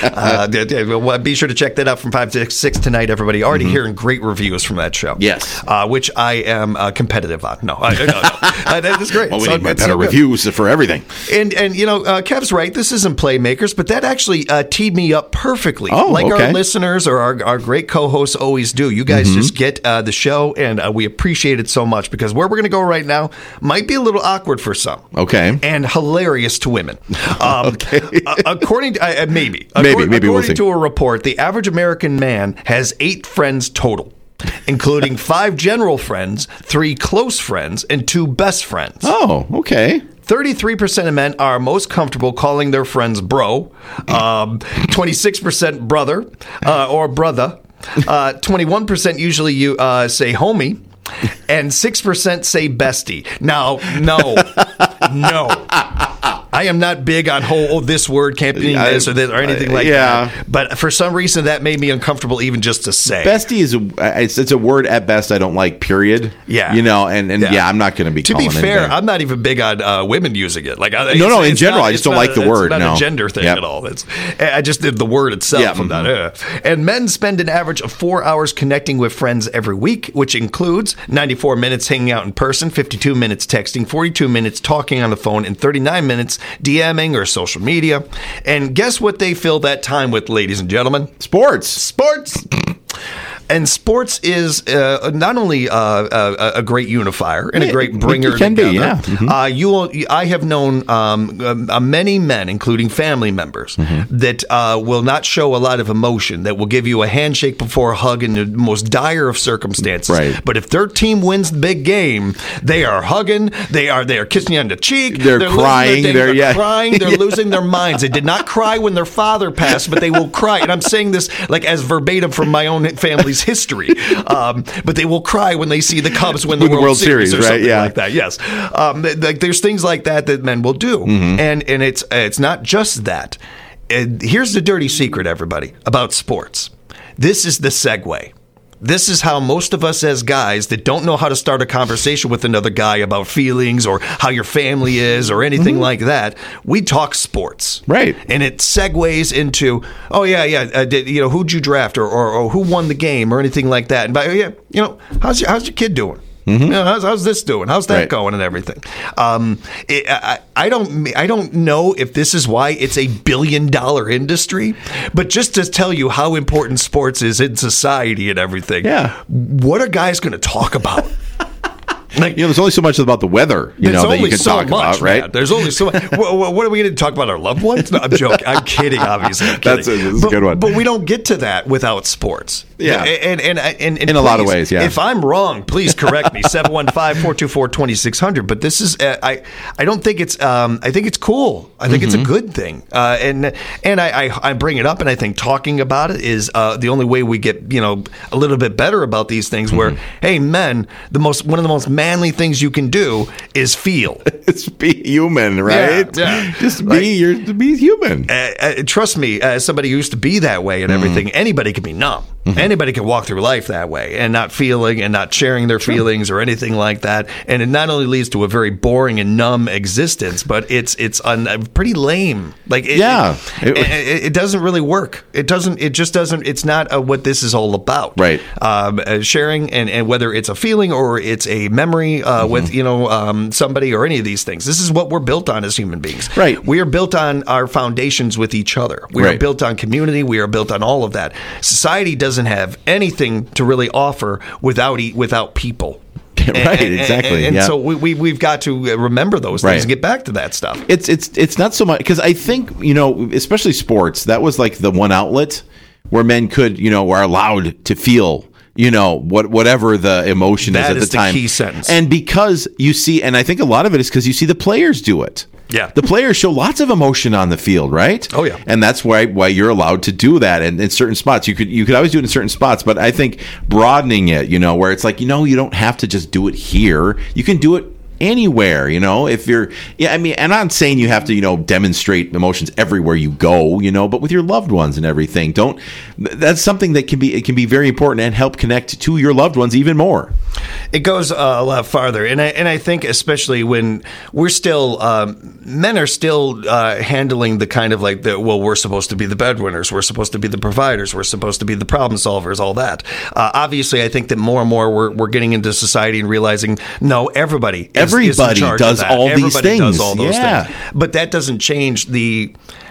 S1: uh, be sure to check that out from five to six tonight, everybody. Already mm-hmm. hearing great reviews from that show.
S2: Yes.
S1: Uh, which I am uh, competitive on. No, I, no, no. uh, that is great.
S2: Well, we
S1: so,
S2: need better
S1: so
S2: reviews for everything.
S1: And, and you know, uh, Kev's right. This isn't Playmakers, but that actually uh, teed me up perfectly.
S2: Oh,
S1: like
S2: okay.
S1: our listeners or our, our great co-hosts always do. You guys mm-hmm. just get uh, the show, and uh, we appreciate it so much, because where we're going to go right now might be a little awkward for some.
S2: Okay.
S1: And hilarious to women. Um,
S2: okay.
S1: uh, according to, uh, maybe.
S2: Maybe,
S1: According,
S2: maybe
S1: according
S2: we'll see.
S1: to a report, the average American man has eight friends total. including five general friends, three close friends, and two best friends.
S2: Oh, okay.
S1: thirty-three percent of men are most comfortable calling their friends bro, um, twenty-six percent brother uh, or brother, uh, twenty-one percent usually you uh, say homie, and six percent say bestie. Now, no, no. I am not big on whole, oh, this word can't be this or this or anything like
S2: yeah.
S1: that. But for some reason, that made me uncomfortable even just to say.
S2: Bestie is a it's, it's a word at best I don't like. Period.
S1: Yeah.
S2: You know, and, and yeah. yeah, I'm not going to be.
S1: To
S2: calling
S1: be fair,
S2: anything.
S1: I'm not even big on uh, women using it. Like, I,
S2: no, no. In general,
S1: not,
S2: I just don't
S1: not,
S2: like the
S1: it's
S2: word.
S1: Not
S2: no.
S1: a gender thing
S2: yep.
S1: at all. It's I just did the word itself.
S2: Yeah.
S1: I'm not, uh. And men spend an average of four hours connecting with friends every week, which includes ninety-four minutes hanging out in person, fifty-two minutes texting, forty-two minutes talking on the phone, and thirty-nine minutes DMing or social media. And guess what they fill that time with, ladies and gentlemen?
S2: Sports.
S1: Sports. And sports is uh, not only uh, a, a great unifier and a great bringer
S2: it can
S1: together.
S2: Be, yeah. Mm-hmm.
S1: uh, you will. I have known um, uh, many men, including family members, mm-hmm. that uh, will not show a lot of emotion. That will give you a handshake before a hug in the most dire of circumstances.
S2: Right.
S1: But if their team wins the big game, they are hugging. They are. They are kissing you on the cheek.
S2: They're, they're crying.
S1: Their,
S2: they're,
S1: they're
S2: yeah.
S1: crying. They're
S2: yeah.
S1: losing their minds. They did not cry when their father passed, but they will cry. And I'm saying this like as verbatim from my own family's history. Um, but they will cry when they see the Cubs win the
S2: World,
S1: World
S2: Series,
S1: Series or
S2: right?
S1: something
S2: Yeah.
S1: like that. Yes, um, like there's things like that that men will do,
S2: mm-hmm.
S1: and and it's it's not just that. And here's the dirty secret, everybody, about sports. This is the segue. This is how most of us as guys that don't know how to start a conversation with another guy about feelings or how your family is or anything mm-hmm. like that, we talk sports.
S2: Right.
S1: And it segues into, oh, yeah, yeah, uh, did, you know, who'd you draft or, or, or who won the game or anything like that. And by, yeah, you know, how's your, how's your kid doing? Mm-hmm. You know, how's, how's this doing? How's that
S2: right.
S1: going and everything? Um, it, I, I don't I don't know if this is why it's a billion dollar industry, but just to tell you how important sports is in society and everything.
S2: Yeah.
S1: What are guys going to talk about?
S2: Like, you know, there's only so much about the weather, you know, that you can
S1: so
S2: talk
S1: much,
S2: about, right?
S1: Man. There's only so much. what, what are we going to talk about? Our loved ones? No, I'm joking. I'm kidding, obviously. I'm kidding.
S2: That's a, that's
S1: but,
S2: a good one.
S1: But we don't get to that without sports.
S2: Yeah.
S1: And, and, and, and, and
S2: in
S1: please,
S2: a lot of ways, yeah.
S1: If I'm wrong, please correct me. seven one five, four two four, two six zero zero. But this is, uh, I I don't think it's, um, I think it's cool. I think mm-hmm. it's a good thing. Uh, and and I, I, I bring it up, and I think talking about it is uh, the only way we get, you know, a little bit better about these things mm-hmm. where, hey, men, the most one of the most manly things you can do is feel.
S2: It's be human, right?
S1: Yeah, yeah.
S2: Just
S1: like,
S2: be you're to be human.
S1: Uh, uh, trust me, as somebody who used to be that way and everything, mm. anybody can be numb. Mm-hmm. Anybody can walk through life that way and not feeling and not sharing their sure. feelings or anything like that. And it not only leads to a very boring and numb existence, but it's it's un, uh, pretty lame. Like it,
S2: yeah,
S1: it, it, it, it doesn't really work. It doesn't. It just doesn't. It's not uh, what this is all about.
S2: Right.
S1: Um, uh, sharing and, and whether it's a feeling or it's a memory uh, mm-hmm. with you know um, somebody or any of these things. This is what we're built on as human beings.
S2: Right.
S1: We are built on our foundations with each other. We
S2: right.
S1: are built on community. We are built on all of that. Society doesn't have anything to really offer without without people.
S2: Right,
S1: and,
S2: exactly.
S1: And, and
S2: yeah.
S1: so we, we we've got to remember those things
S2: right.
S1: and get back to that stuff.
S2: It's it's it's not so much because I think you know, especially sports. That was like the one outlet where men could you know are allowed to feel. You know, what whatever the emotion
S1: that
S2: is at
S1: is
S2: the time.
S1: The key sentence.
S2: And because you see, and I think a lot of it is because you see the players do it.
S1: Yeah.
S2: The players show lots of emotion on the field, right?
S1: Oh yeah.
S2: And that's why why you're allowed to do that and in certain spots. You could you could always do it in certain spots, but I think broadening it, you know, where it's like, you know, you don't have to just do it here. You can do it anywhere, you know, if you're, yeah, I mean, and I'm not saying you have to, you know, demonstrate emotions everywhere you go, you know, but with your loved ones and everything, don't, that's something that can be, it can be very important and help connect to your loved ones even more.
S1: It goes uh, a lot farther. And I, and I think especially when we're still, um, men are still uh, handling the kind of like the, well, we're supposed to be the breadwinners. We're supposed to be the providers. We're supposed to be the problem solvers, all that. Uh, obviously, I think that more and more we're, we're getting into society and realizing, no, everybody is,
S2: Everybody
S1: is in charge
S2: does
S1: of that.
S2: all
S1: Everybody
S2: these things.
S1: does all those
S2: yeah.
S1: things. But that doesn't change the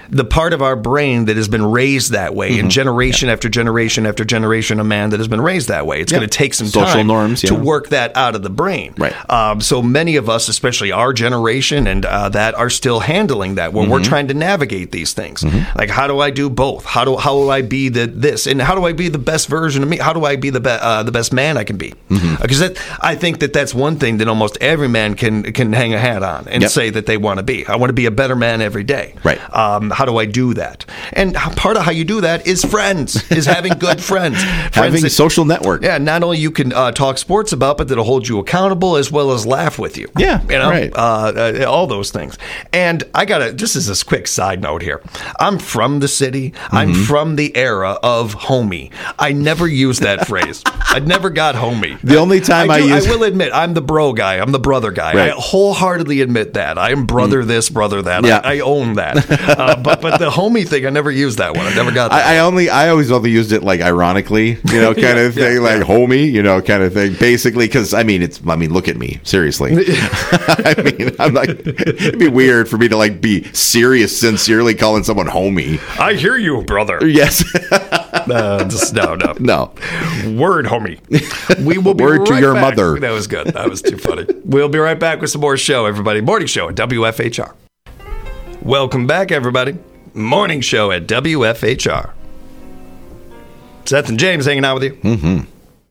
S1: the part of our brain that has been raised that way, mm-hmm. and generation yeah. after generation after generation of man that has been raised that way. It's yeah. going to take some
S2: Social
S1: time
S2: norms, yeah.
S1: to work that out of the brain.
S2: Right.
S1: Um, so many of us, especially our generation and uh, that, are still handling that when mm-hmm. we're trying to navigate these things. Mm-hmm. Like, how do I do both? How do how do I be the this? And how do I be the best version of me? How do I be the, be, uh, the best man I can be? Because mm-hmm. I think that that's one thing that almost every man can, can hang a hat on and yep. say that they want to be. I want to be a better man every day.
S2: Right.
S1: Um, how do I do that? And part of how you do that is friends, is having good friends. friends
S2: having a
S1: that,
S2: social network.
S1: Yeah, not only you can uh, talk sports about, but that'll hold you accountable as well as laugh with you.
S2: Yeah,
S1: you know,
S2: right.
S1: uh, uh, all those things. And I got to, just as a quick side note here, I'm from the city. Mm-hmm. I'm from the era of homie. I never used that phrase. I never got homie.
S2: The only time I,
S1: I, do,
S2: I use
S1: I will admit, I'm the bro guy. I'm the brother guy.
S2: Right.
S1: I wholeheartedly admit that. I am brother mm. this, brother that.
S2: Yeah.
S1: I, I own that. uh, but but the homie thing, I never used that one. I never got that.
S2: I, I only, I always only used it like ironically, you know, kind
S1: yeah,
S2: of thing,
S1: yeah,
S2: like
S1: yeah.
S2: homie, you know, kind of thing. Basically, because I mean, it's, I mean, look at me, seriously. I mean, I'm like, it'd be weird for me to like be serious, sincerely calling someone homie.
S1: I hear you, brother.
S2: Yes.
S1: uh, just, no, no,
S2: no.
S1: Word, homie. We will be
S2: Word
S1: right
S2: to your
S1: back.
S2: mother.
S1: That was good. That was too funny. We'll be right back with some more show, everybody. Morning show at W F H R. Welcome back, everybody. Morning show at W F H R. Seth and James hanging out with you.
S2: Mm-hmm.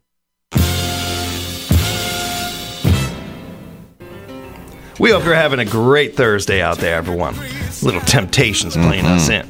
S1: We hope you're having a great Thursday out there, everyone. Little Temptations playing mm-hmm. us in.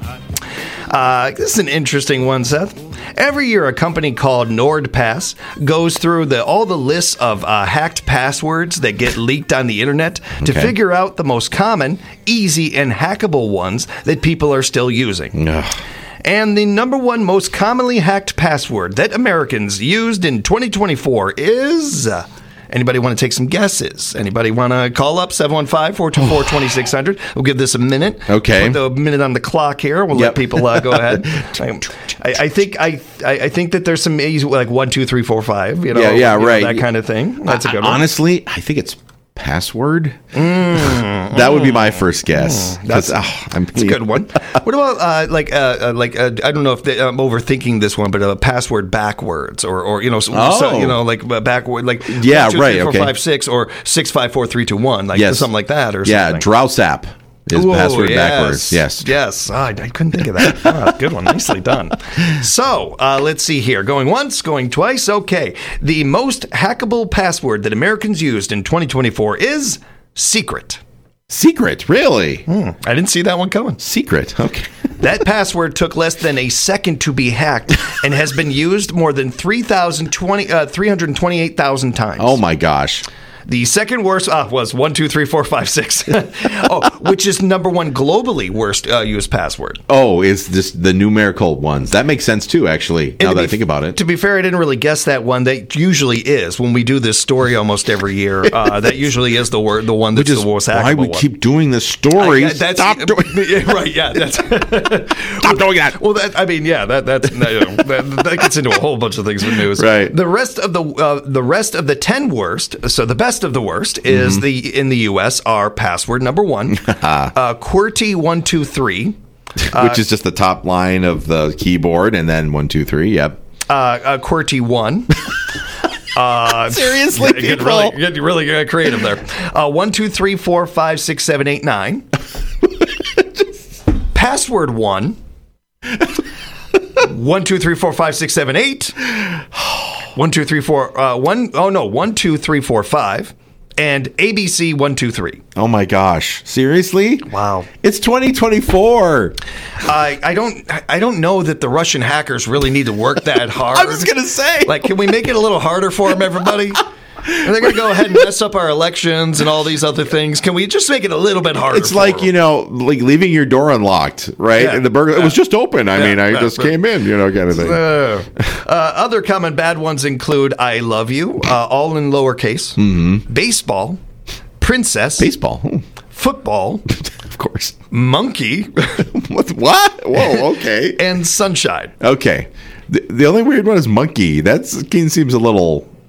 S1: Uh, this is an interesting one, Seth. Every year, a company called NordPass goes through the, all the lists of uh, hacked passwords that get leaked on the internet to
S2: okay.
S1: figure out the most common, easy, and hackable ones that people are still using.
S2: Ugh.
S1: And the number one most commonly hacked password that Americans used in twenty twenty-four is... Uh, Anybody want to take some guesses? Anybody want to call up seven one five, four two four, two six zero zero? We'll give this a minute.
S2: Okay.
S1: Put the minute on the clock here. We'll
S2: yep.
S1: let people uh, go ahead. I, I think I I think that there's some easy, like one, two, three, four, five. You know,
S2: yeah, yeah,
S1: you
S2: right.
S1: Know, that kind of thing. That's a good one.
S2: Honestly, I think it's password.
S1: Mm,
S2: that would be my first guess.
S1: Mm, that's,
S2: oh, I'm
S1: that's a good one. What about uh, like uh, uh, like uh, I don't know if they, I'm overthinking this one, but a password backwards or or you know so,
S2: oh.
S1: so, you know like uh, backward like
S2: yeah
S1: one, two,
S2: right
S1: three, four,
S2: okay
S1: five, six or six five four three two one like
S2: yes.
S1: something like that or
S2: yeah
S1: something.
S2: Drowsap is
S1: Ooh,
S2: password
S1: yes.
S2: backwards. Yes.
S1: Yes. Oh, I, I couldn't think of that. Oh, good one. Nicely done. So, uh, let's see here. Going once, going twice. Okay. The most hackable password that Americans used in twenty twenty-four is secret.
S2: Secret, really?
S1: Hmm. I didn't see that one coming.
S2: Secret, okay.
S1: That password took less than a second to be hacked and has been used more than three hundred twenty-eight thousand times.
S2: Oh, my gosh.
S1: The second worst uh, was one, two, three, four, five, six. Oh, which is number one globally worst uh, used password.
S2: Oh, is this the numerical ones? That makes sense too, actually, now that I think about it.
S1: To be fair, I didn't really guess that one. That usually is when we do this story almost every year. Uh, that usually is the word, the one that's the most hackable
S2: why we
S1: one.
S2: keep doing this story.
S1: I, that's,
S2: Stop doing
S1: it. Right, yeah. That's,
S2: Stop doing that.
S1: Well, that, I mean, yeah, that that's, you know, that, that gets into a whole bunch of things with news.
S2: Right.
S1: The rest of the uh, the rest of the ten worst, so the best of the worst is mm-hmm. the in the U S are password number one, uh, QWERTY one two three,
S2: which
S1: uh,
S2: is just the top line of the keyboard, and then one two three. Yep.
S1: Uh, uh, QWERTY one. Uh,
S2: Seriously,
S1: yeah, get really, get really uh, creative there. Uh, one, two, three, four, five, six, seven, eight, nine. Password one. One, two, three, four, five, six, seven, eight. One, two, three, four. Uh, one. Oh no. One, two, three, four, five. And A B C one two three.
S2: Oh my gosh! Seriously?
S1: Wow!
S2: It's twenty twenty-four.
S1: I I don't I don't know that the Russian hackers really need to work that hard.
S2: I was gonna say,
S1: like, can we make it a little harder for them, everybody? And they're going to go ahead and mess up our elections and all these other things. Can we just make it a little bit harder?
S2: It's like,
S1: them?
S2: you know, like leaving your door unlocked, right?
S1: Yeah.
S2: And the burglar, it was just open. I
S1: yeah.
S2: mean, I
S1: yeah.
S2: just yeah. came in, you know, kind of thing.
S1: Uh, uh, other common bad ones include I love you, uh, all in lowercase,
S2: mm-hmm.
S1: baseball, princess,
S2: baseball, hmm.
S1: football,
S2: of course,
S1: monkey,
S2: what? What? Whoa, okay,
S1: and sunshine.
S2: Okay. The, the only weird one is monkey. That seems a little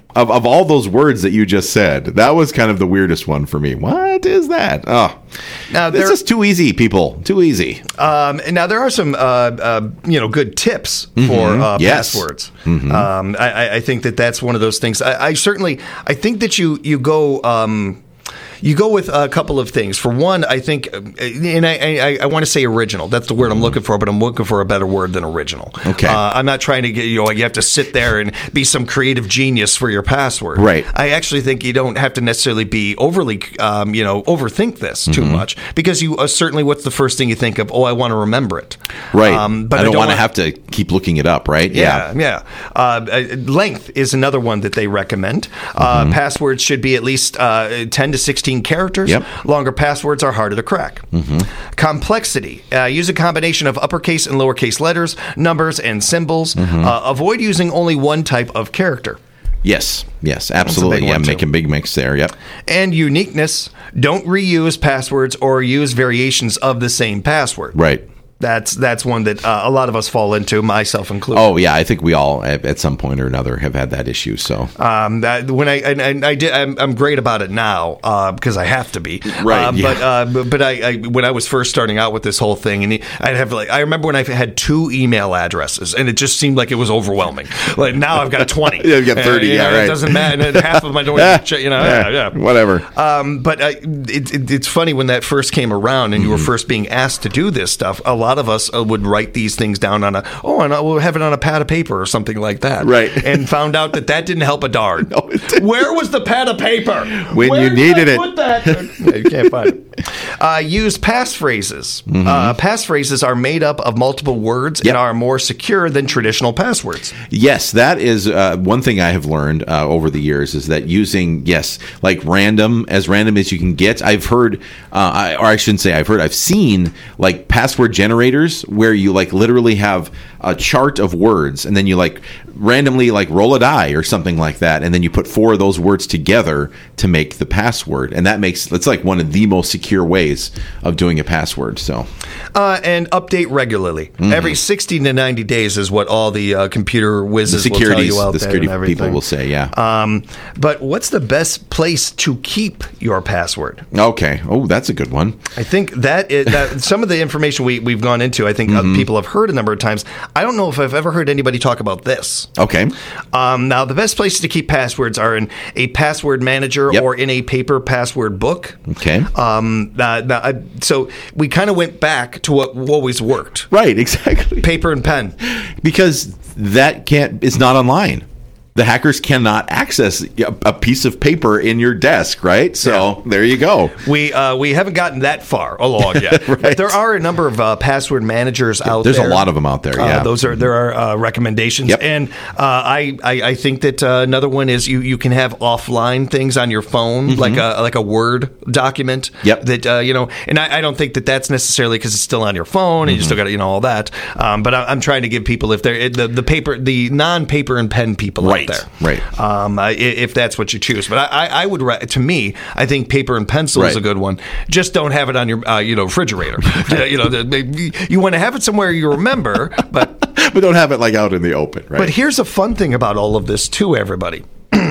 S2: Of, of all those words that you just said, that was kind of the weirdest one for me. What is that? Oh,
S1: now
S2: this
S1: there,
S2: is too easy, people. Too easy.
S1: Um, now there are some, uh, uh, you know, good tips for uh,
S2: Yes.
S1: passwords.
S2: Mhm.
S1: Um, I, I think that that's one of those things. I, I certainly, I think that you you go. Um, You go with a couple of things. For one, I think, and I, I, I want to say original. That's the word I'm looking for, but I'm looking for a better word than original.
S2: Okay.
S1: Uh, I'm not trying to get, you know, you have to sit there and be some creative genius for your password.
S2: Right.
S1: I actually think you don't have to necessarily be overly, um, you know, overthink this too
S2: Mm-hmm.
S1: much, because you uh, certainly, what's the first thing you think of? Oh, I want to remember it.
S2: Right.
S1: Um, but
S2: I don't, want to
S1: want-
S2: have to keep looking it up, right?
S1: Yeah, yeah. Uh, uh, length is another one that they recommend. Uh, Passwords should be at least uh, ten to sixteen characters.
S2: Yep.
S1: Longer passwords are harder to crack. Complexity. Uh, use a combination of uppercase and lowercase letters, numbers, and symbols. Uh, avoid using only one type of character.
S2: Yes. Yes. Absolutely.
S1: big
S2: Yeah.
S1: one,
S2: Make
S1: too.
S2: a big mix there. Yep.
S1: And uniqueness. Don't reuse passwords or use variations of the same password.
S2: Right.
S1: That's that's one that uh, a lot of us fall into, myself included.
S2: Oh yeah, I think we all at, at some point or another have had that issue. So
S1: Um, that, when I and, and I did, I'm, I'm great about it now uh, because I have to be.
S2: Right,
S1: Uh,
S2: yeah.
S1: But uh, but, but I, I when I was first starting out with this whole thing, and I'd have like I remember when I had two email addresses, and it just seemed like it was overwhelming. Like now I've got twenty.
S2: Yeah, you've got thirty,
S1: Uh, you
S2: yeah,
S1: know,
S2: right.
S1: It doesn't matter. And half of them I don't even check. You know, yeah, yeah.
S2: whatever.
S1: Um, but I, it, it, it's funny when that first came around and you were
S2: Mm-hmm.
S1: first being asked to do this stuff. A lot of us uh, would write these things down on a oh, and we'll have it on a pad of paper or something like that,
S2: Right.
S1: And found out that that didn't help a darn.
S2: No, it didn't.
S1: Where was the pad of paper
S2: When
S1: Where
S2: you
S1: did
S2: needed
S1: I
S2: it.
S1: Put that? Yeah, you can't find it. Uh, use passphrases.
S2: Mm-hmm.
S1: Uh, passphrases are made up of multiple words
S2: Yep.
S1: and are more secure than traditional passwords.
S2: Yes, that is uh, one thing I have learned uh, over the years is that using, yes, like random, as random as you can get. I've heard, uh, I, or I shouldn't say I've heard, I've seen like password generators where you like literally have a chart of words and then you like randomly like roll a die or something like that. And then you put four of those words together to make the password. And that makes, that's like one of the most secure ways of doing a password. So,
S1: Uh, and update regularly.
S2: Mm-hmm.
S1: Every sixty to ninety days is what all the uh, computer
S2: the
S1: whizzes will tell
S2: securities,
S1: you out
S2: the
S1: there
S2: security
S1: and everything.
S2: people will say, yeah.
S1: Um, but what's the best place to keep your password?
S2: Okay. Oh, that's a good one.
S1: I think that, is, that some of the information we, we've gone into, I think
S2: Mm-hmm.
S1: uh, people have heard a number of times. I don't know if I've ever heard anybody talk about this.
S2: Okay.
S1: Um, now, the best places to keep passwords are in a password manager
S2: Yep.
S1: or in a paper password book.
S2: Okay.
S1: Um, uh, now, I- so we kind of went back to what always worked.
S2: Right, exactly.
S1: Paper and pen.
S2: Because that can't, it's not online. The hackers cannot access a a piece of paper in your desk, right? So there you go.
S1: We uh, we haven't gotten that far along yet.
S2: Right.
S1: But there are a number of uh, password managers out
S2: There's
S1: there.
S2: a lot of them out there,
S1: Uh,
S2: yeah.
S1: those are there are uh, recommendations,
S2: Yep.
S1: and uh, I, I I think that uh, another one is you, you can have offline things on your phone, like a like a Word document.
S2: Mm-hmm. Yep.
S1: That uh, you know, and I, I don't think that that's necessarily because it's still on your phone and you still got to you know all that. Um, but I, I'm trying to give people if they're the the paper the non paper and pen people
S2: Right,
S1: out there,
S2: right.
S1: Um, I- if that's what you choose, but I, I I would re- to me I think paper and pencil is
S2: Right.
S1: a good one. Just don't have it on your uh, you know refrigerator. you know the, you want to have it somewhere you remember, but.
S2: But don't have it like out in the open, right?
S1: But here's a fun thing about all of this, too, everybody.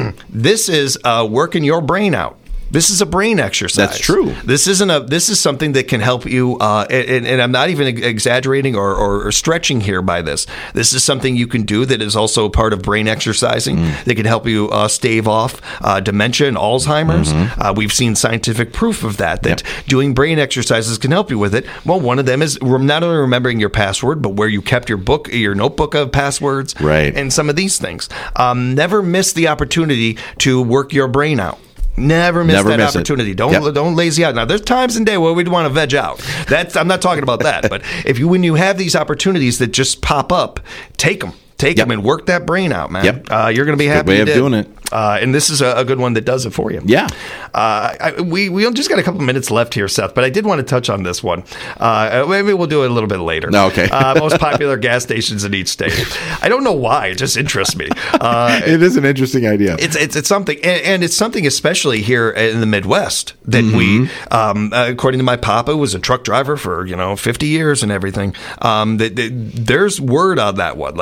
S1: This is uh, working your brain out. This is a brain exercise.
S2: That's true.
S1: This isn't a. This is something that can help you. Uh, and, and I'm not even exaggerating or, or, or stretching here by this. This is something you can do that is also part of brain exercising
S2: Mm.
S1: that can help you uh, stave off uh, dementia and Alzheimer's.
S2: Mm-hmm.
S1: Uh, we've seen scientific proof of that. That
S2: Yep.
S1: doing brain exercises can help you with it. Well, one of them is rem- not only remembering your password, but where you kept your book, your notebook of passwords,
S2: Right.
S1: and some of these things. Um, never miss the opportunity to work your brain out. Never miss
S2: Never
S1: that
S2: miss it.
S1: opportunity. Don't
S2: Yep.
S1: don't lazy out. Now, there's times in day where we'd want to veg out. That's I'm not talking about that. But if you when you have these opportunities that just pop up, take them. Take
S2: Yep.
S1: them and work that brain out, man.
S2: Yep.
S1: Uh, you're going to be
S2: Good
S1: happy.
S2: way
S1: you
S2: of
S1: did.
S2: doing it.
S1: Uh, and this is a, a good one that does it for you.
S2: Yeah.
S1: Uh, I, we we just got a couple minutes left here, Seth, but I did want to touch on this one. Uh, maybe we'll do it a little bit later.
S2: No, okay.
S1: uh, most popular gas stations in each state. I don't know why. It just interests me. Uh,
S2: It is an interesting idea.
S1: it's it's it's something, and, and it's something especially here in the Midwest that we, um, uh, according to my papa, was a truck driver for you know fifty years and everything. Um, that, that there's word on that one. Like the, the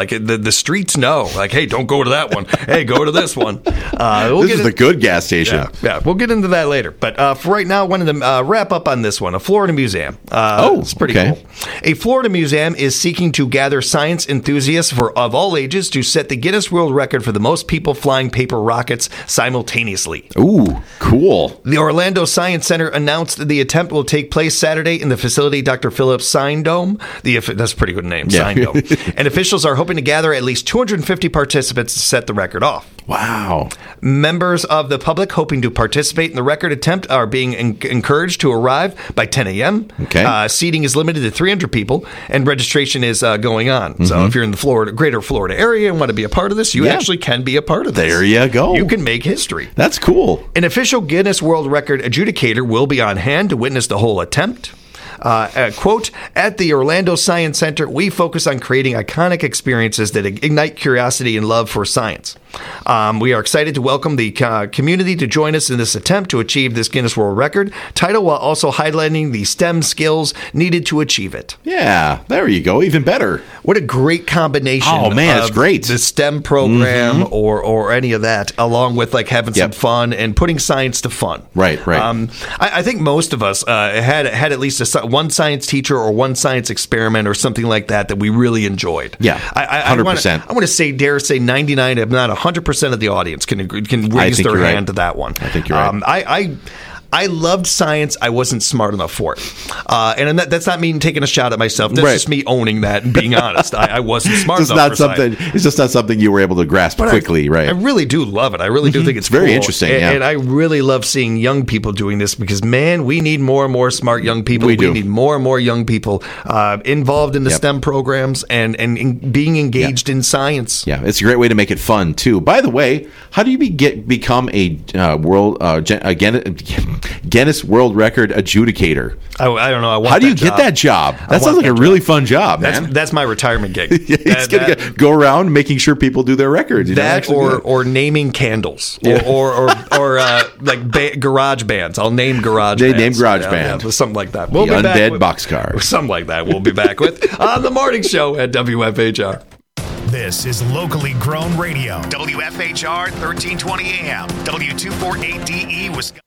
S1: the streets know. Like, hey, don't go to that one. Hey, go to this one. Uh, we'll
S2: this
S1: get
S2: is
S1: in-
S2: the good gas station.
S1: Yeah, yeah, we'll get into that later. But uh, for right now, I wanted to uh, wrap up on this one. A Florida museum. Uh,
S2: Oh,
S1: it's pretty
S2: okay.
S1: cool. A Florida museum is seeking to gather science enthusiasts for of all ages to set the Guinness World Record for the most people flying paper rockets simultaneously.
S2: Ooh, cool.
S1: The Orlando Science Center announced that the attempt will take place Saturday in the facility Doctor Phillips Sign Dome. The that's a pretty good name,
S2: Yeah.
S1: Sign Dome. And officials are hoping to gather at least two hundred fifty participants to set the record off.
S2: Wow.
S1: Members of the public hoping to participate in the record attempt are being en- encouraged to arrive by ten a.m.
S2: Okay.
S1: Uh, seating is limited to three hundred people, and registration is uh, going on.
S2: Mm-hmm.
S1: So if you're in the Florida, greater Florida area and want to be a part of this, you
S2: Yeah.
S1: actually can be a part of this.
S2: There you go.
S1: You can make history.
S2: That's cool.
S1: An official Guinness World Record adjudicator will be on hand to witness the whole attempt. Uh, uh, quote, at the Orlando Science Center, we focus on creating iconic experiences that ignite curiosity and love for science. Um, we are excited to welcome the uh, community to join us in this attempt to achieve this Guinness World Record title while also highlighting the STEM skills needed to achieve it.
S2: Yeah, there you go. Even better.
S1: What a great combination.
S2: Oh, man, it's
S1: of
S2: great.
S1: The STEM program
S2: Mm-hmm.
S1: or, or any of that, along with like having
S2: Yep.
S1: some fun and putting science to fun.
S2: Right, right.
S1: Um, I, I think most of us uh, had had at least a, sci- one science teacher or one science experiment or something like that that we really enjoyed.
S2: Yeah,
S1: I, I,
S2: one hundred
S1: I
S2: percent.
S1: wanna- I want to say, dare say, ninety-nine, if not one hundred percent of the audience can agree- can
S2: I
S1: raise
S2: think
S1: their
S2: you're right.
S1: hand to that one.
S2: I think you're right.
S1: Um, I. I I loved science. I wasn't smart enough for it. Uh, and I'm not, that's not me taking a shot at myself. That's
S2: Right.
S1: just me owning that and being honest. I, I wasn't smart
S2: It's
S1: enough
S2: not
S1: for
S2: something.
S1: science.
S2: It's just not something you were able to grasp
S1: But I-
S2: quickly, right?
S1: I really do love it. I really do think it's
S2: Very
S1: cool.
S2: interesting,
S1: And,
S2: yeah.
S1: and I really love seeing young people doing this because, man, we need more and more smart young people.
S2: We do.
S1: need more and more young people uh, involved in the
S2: Yep.
S1: STEM programs and, and in being engaged in science.
S2: Yeah, it's a great way to make it fun too. By the way, how do you be, get become a uh, world uh, Gen- uh, Guinness World Record adjudicator?
S1: I, I don't know. I want
S2: How do you
S1: that
S2: get
S1: job.
S2: that job? That
S1: want
S2: sounds like
S1: that
S2: a
S1: job.
S2: really fun job,
S1: That's
S2: man.
S1: that's my retirement gig.
S2: He's
S1: That-
S2: gonna
S1: that-
S2: get- go around making sure people do their records. You know,
S1: That
S2: actually
S1: or
S2: do it.
S1: or naming candles
S2: Yeah.
S1: or or or, or uh, like ba- garage bands. I'll name garage.
S2: They
S1: bands.
S2: name garage
S1: Yeah,
S2: band.
S1: yeah, something like that. We'll
S2: The
S1: be back
S2: undead
S1: with-
S2: boxcar.
S1: Something like that. We'll be back with on the morning show at W F H R.
S6: This is locally grown radio. W F H R thirteen twenty A M. W two forty-eight D E Wisconsin.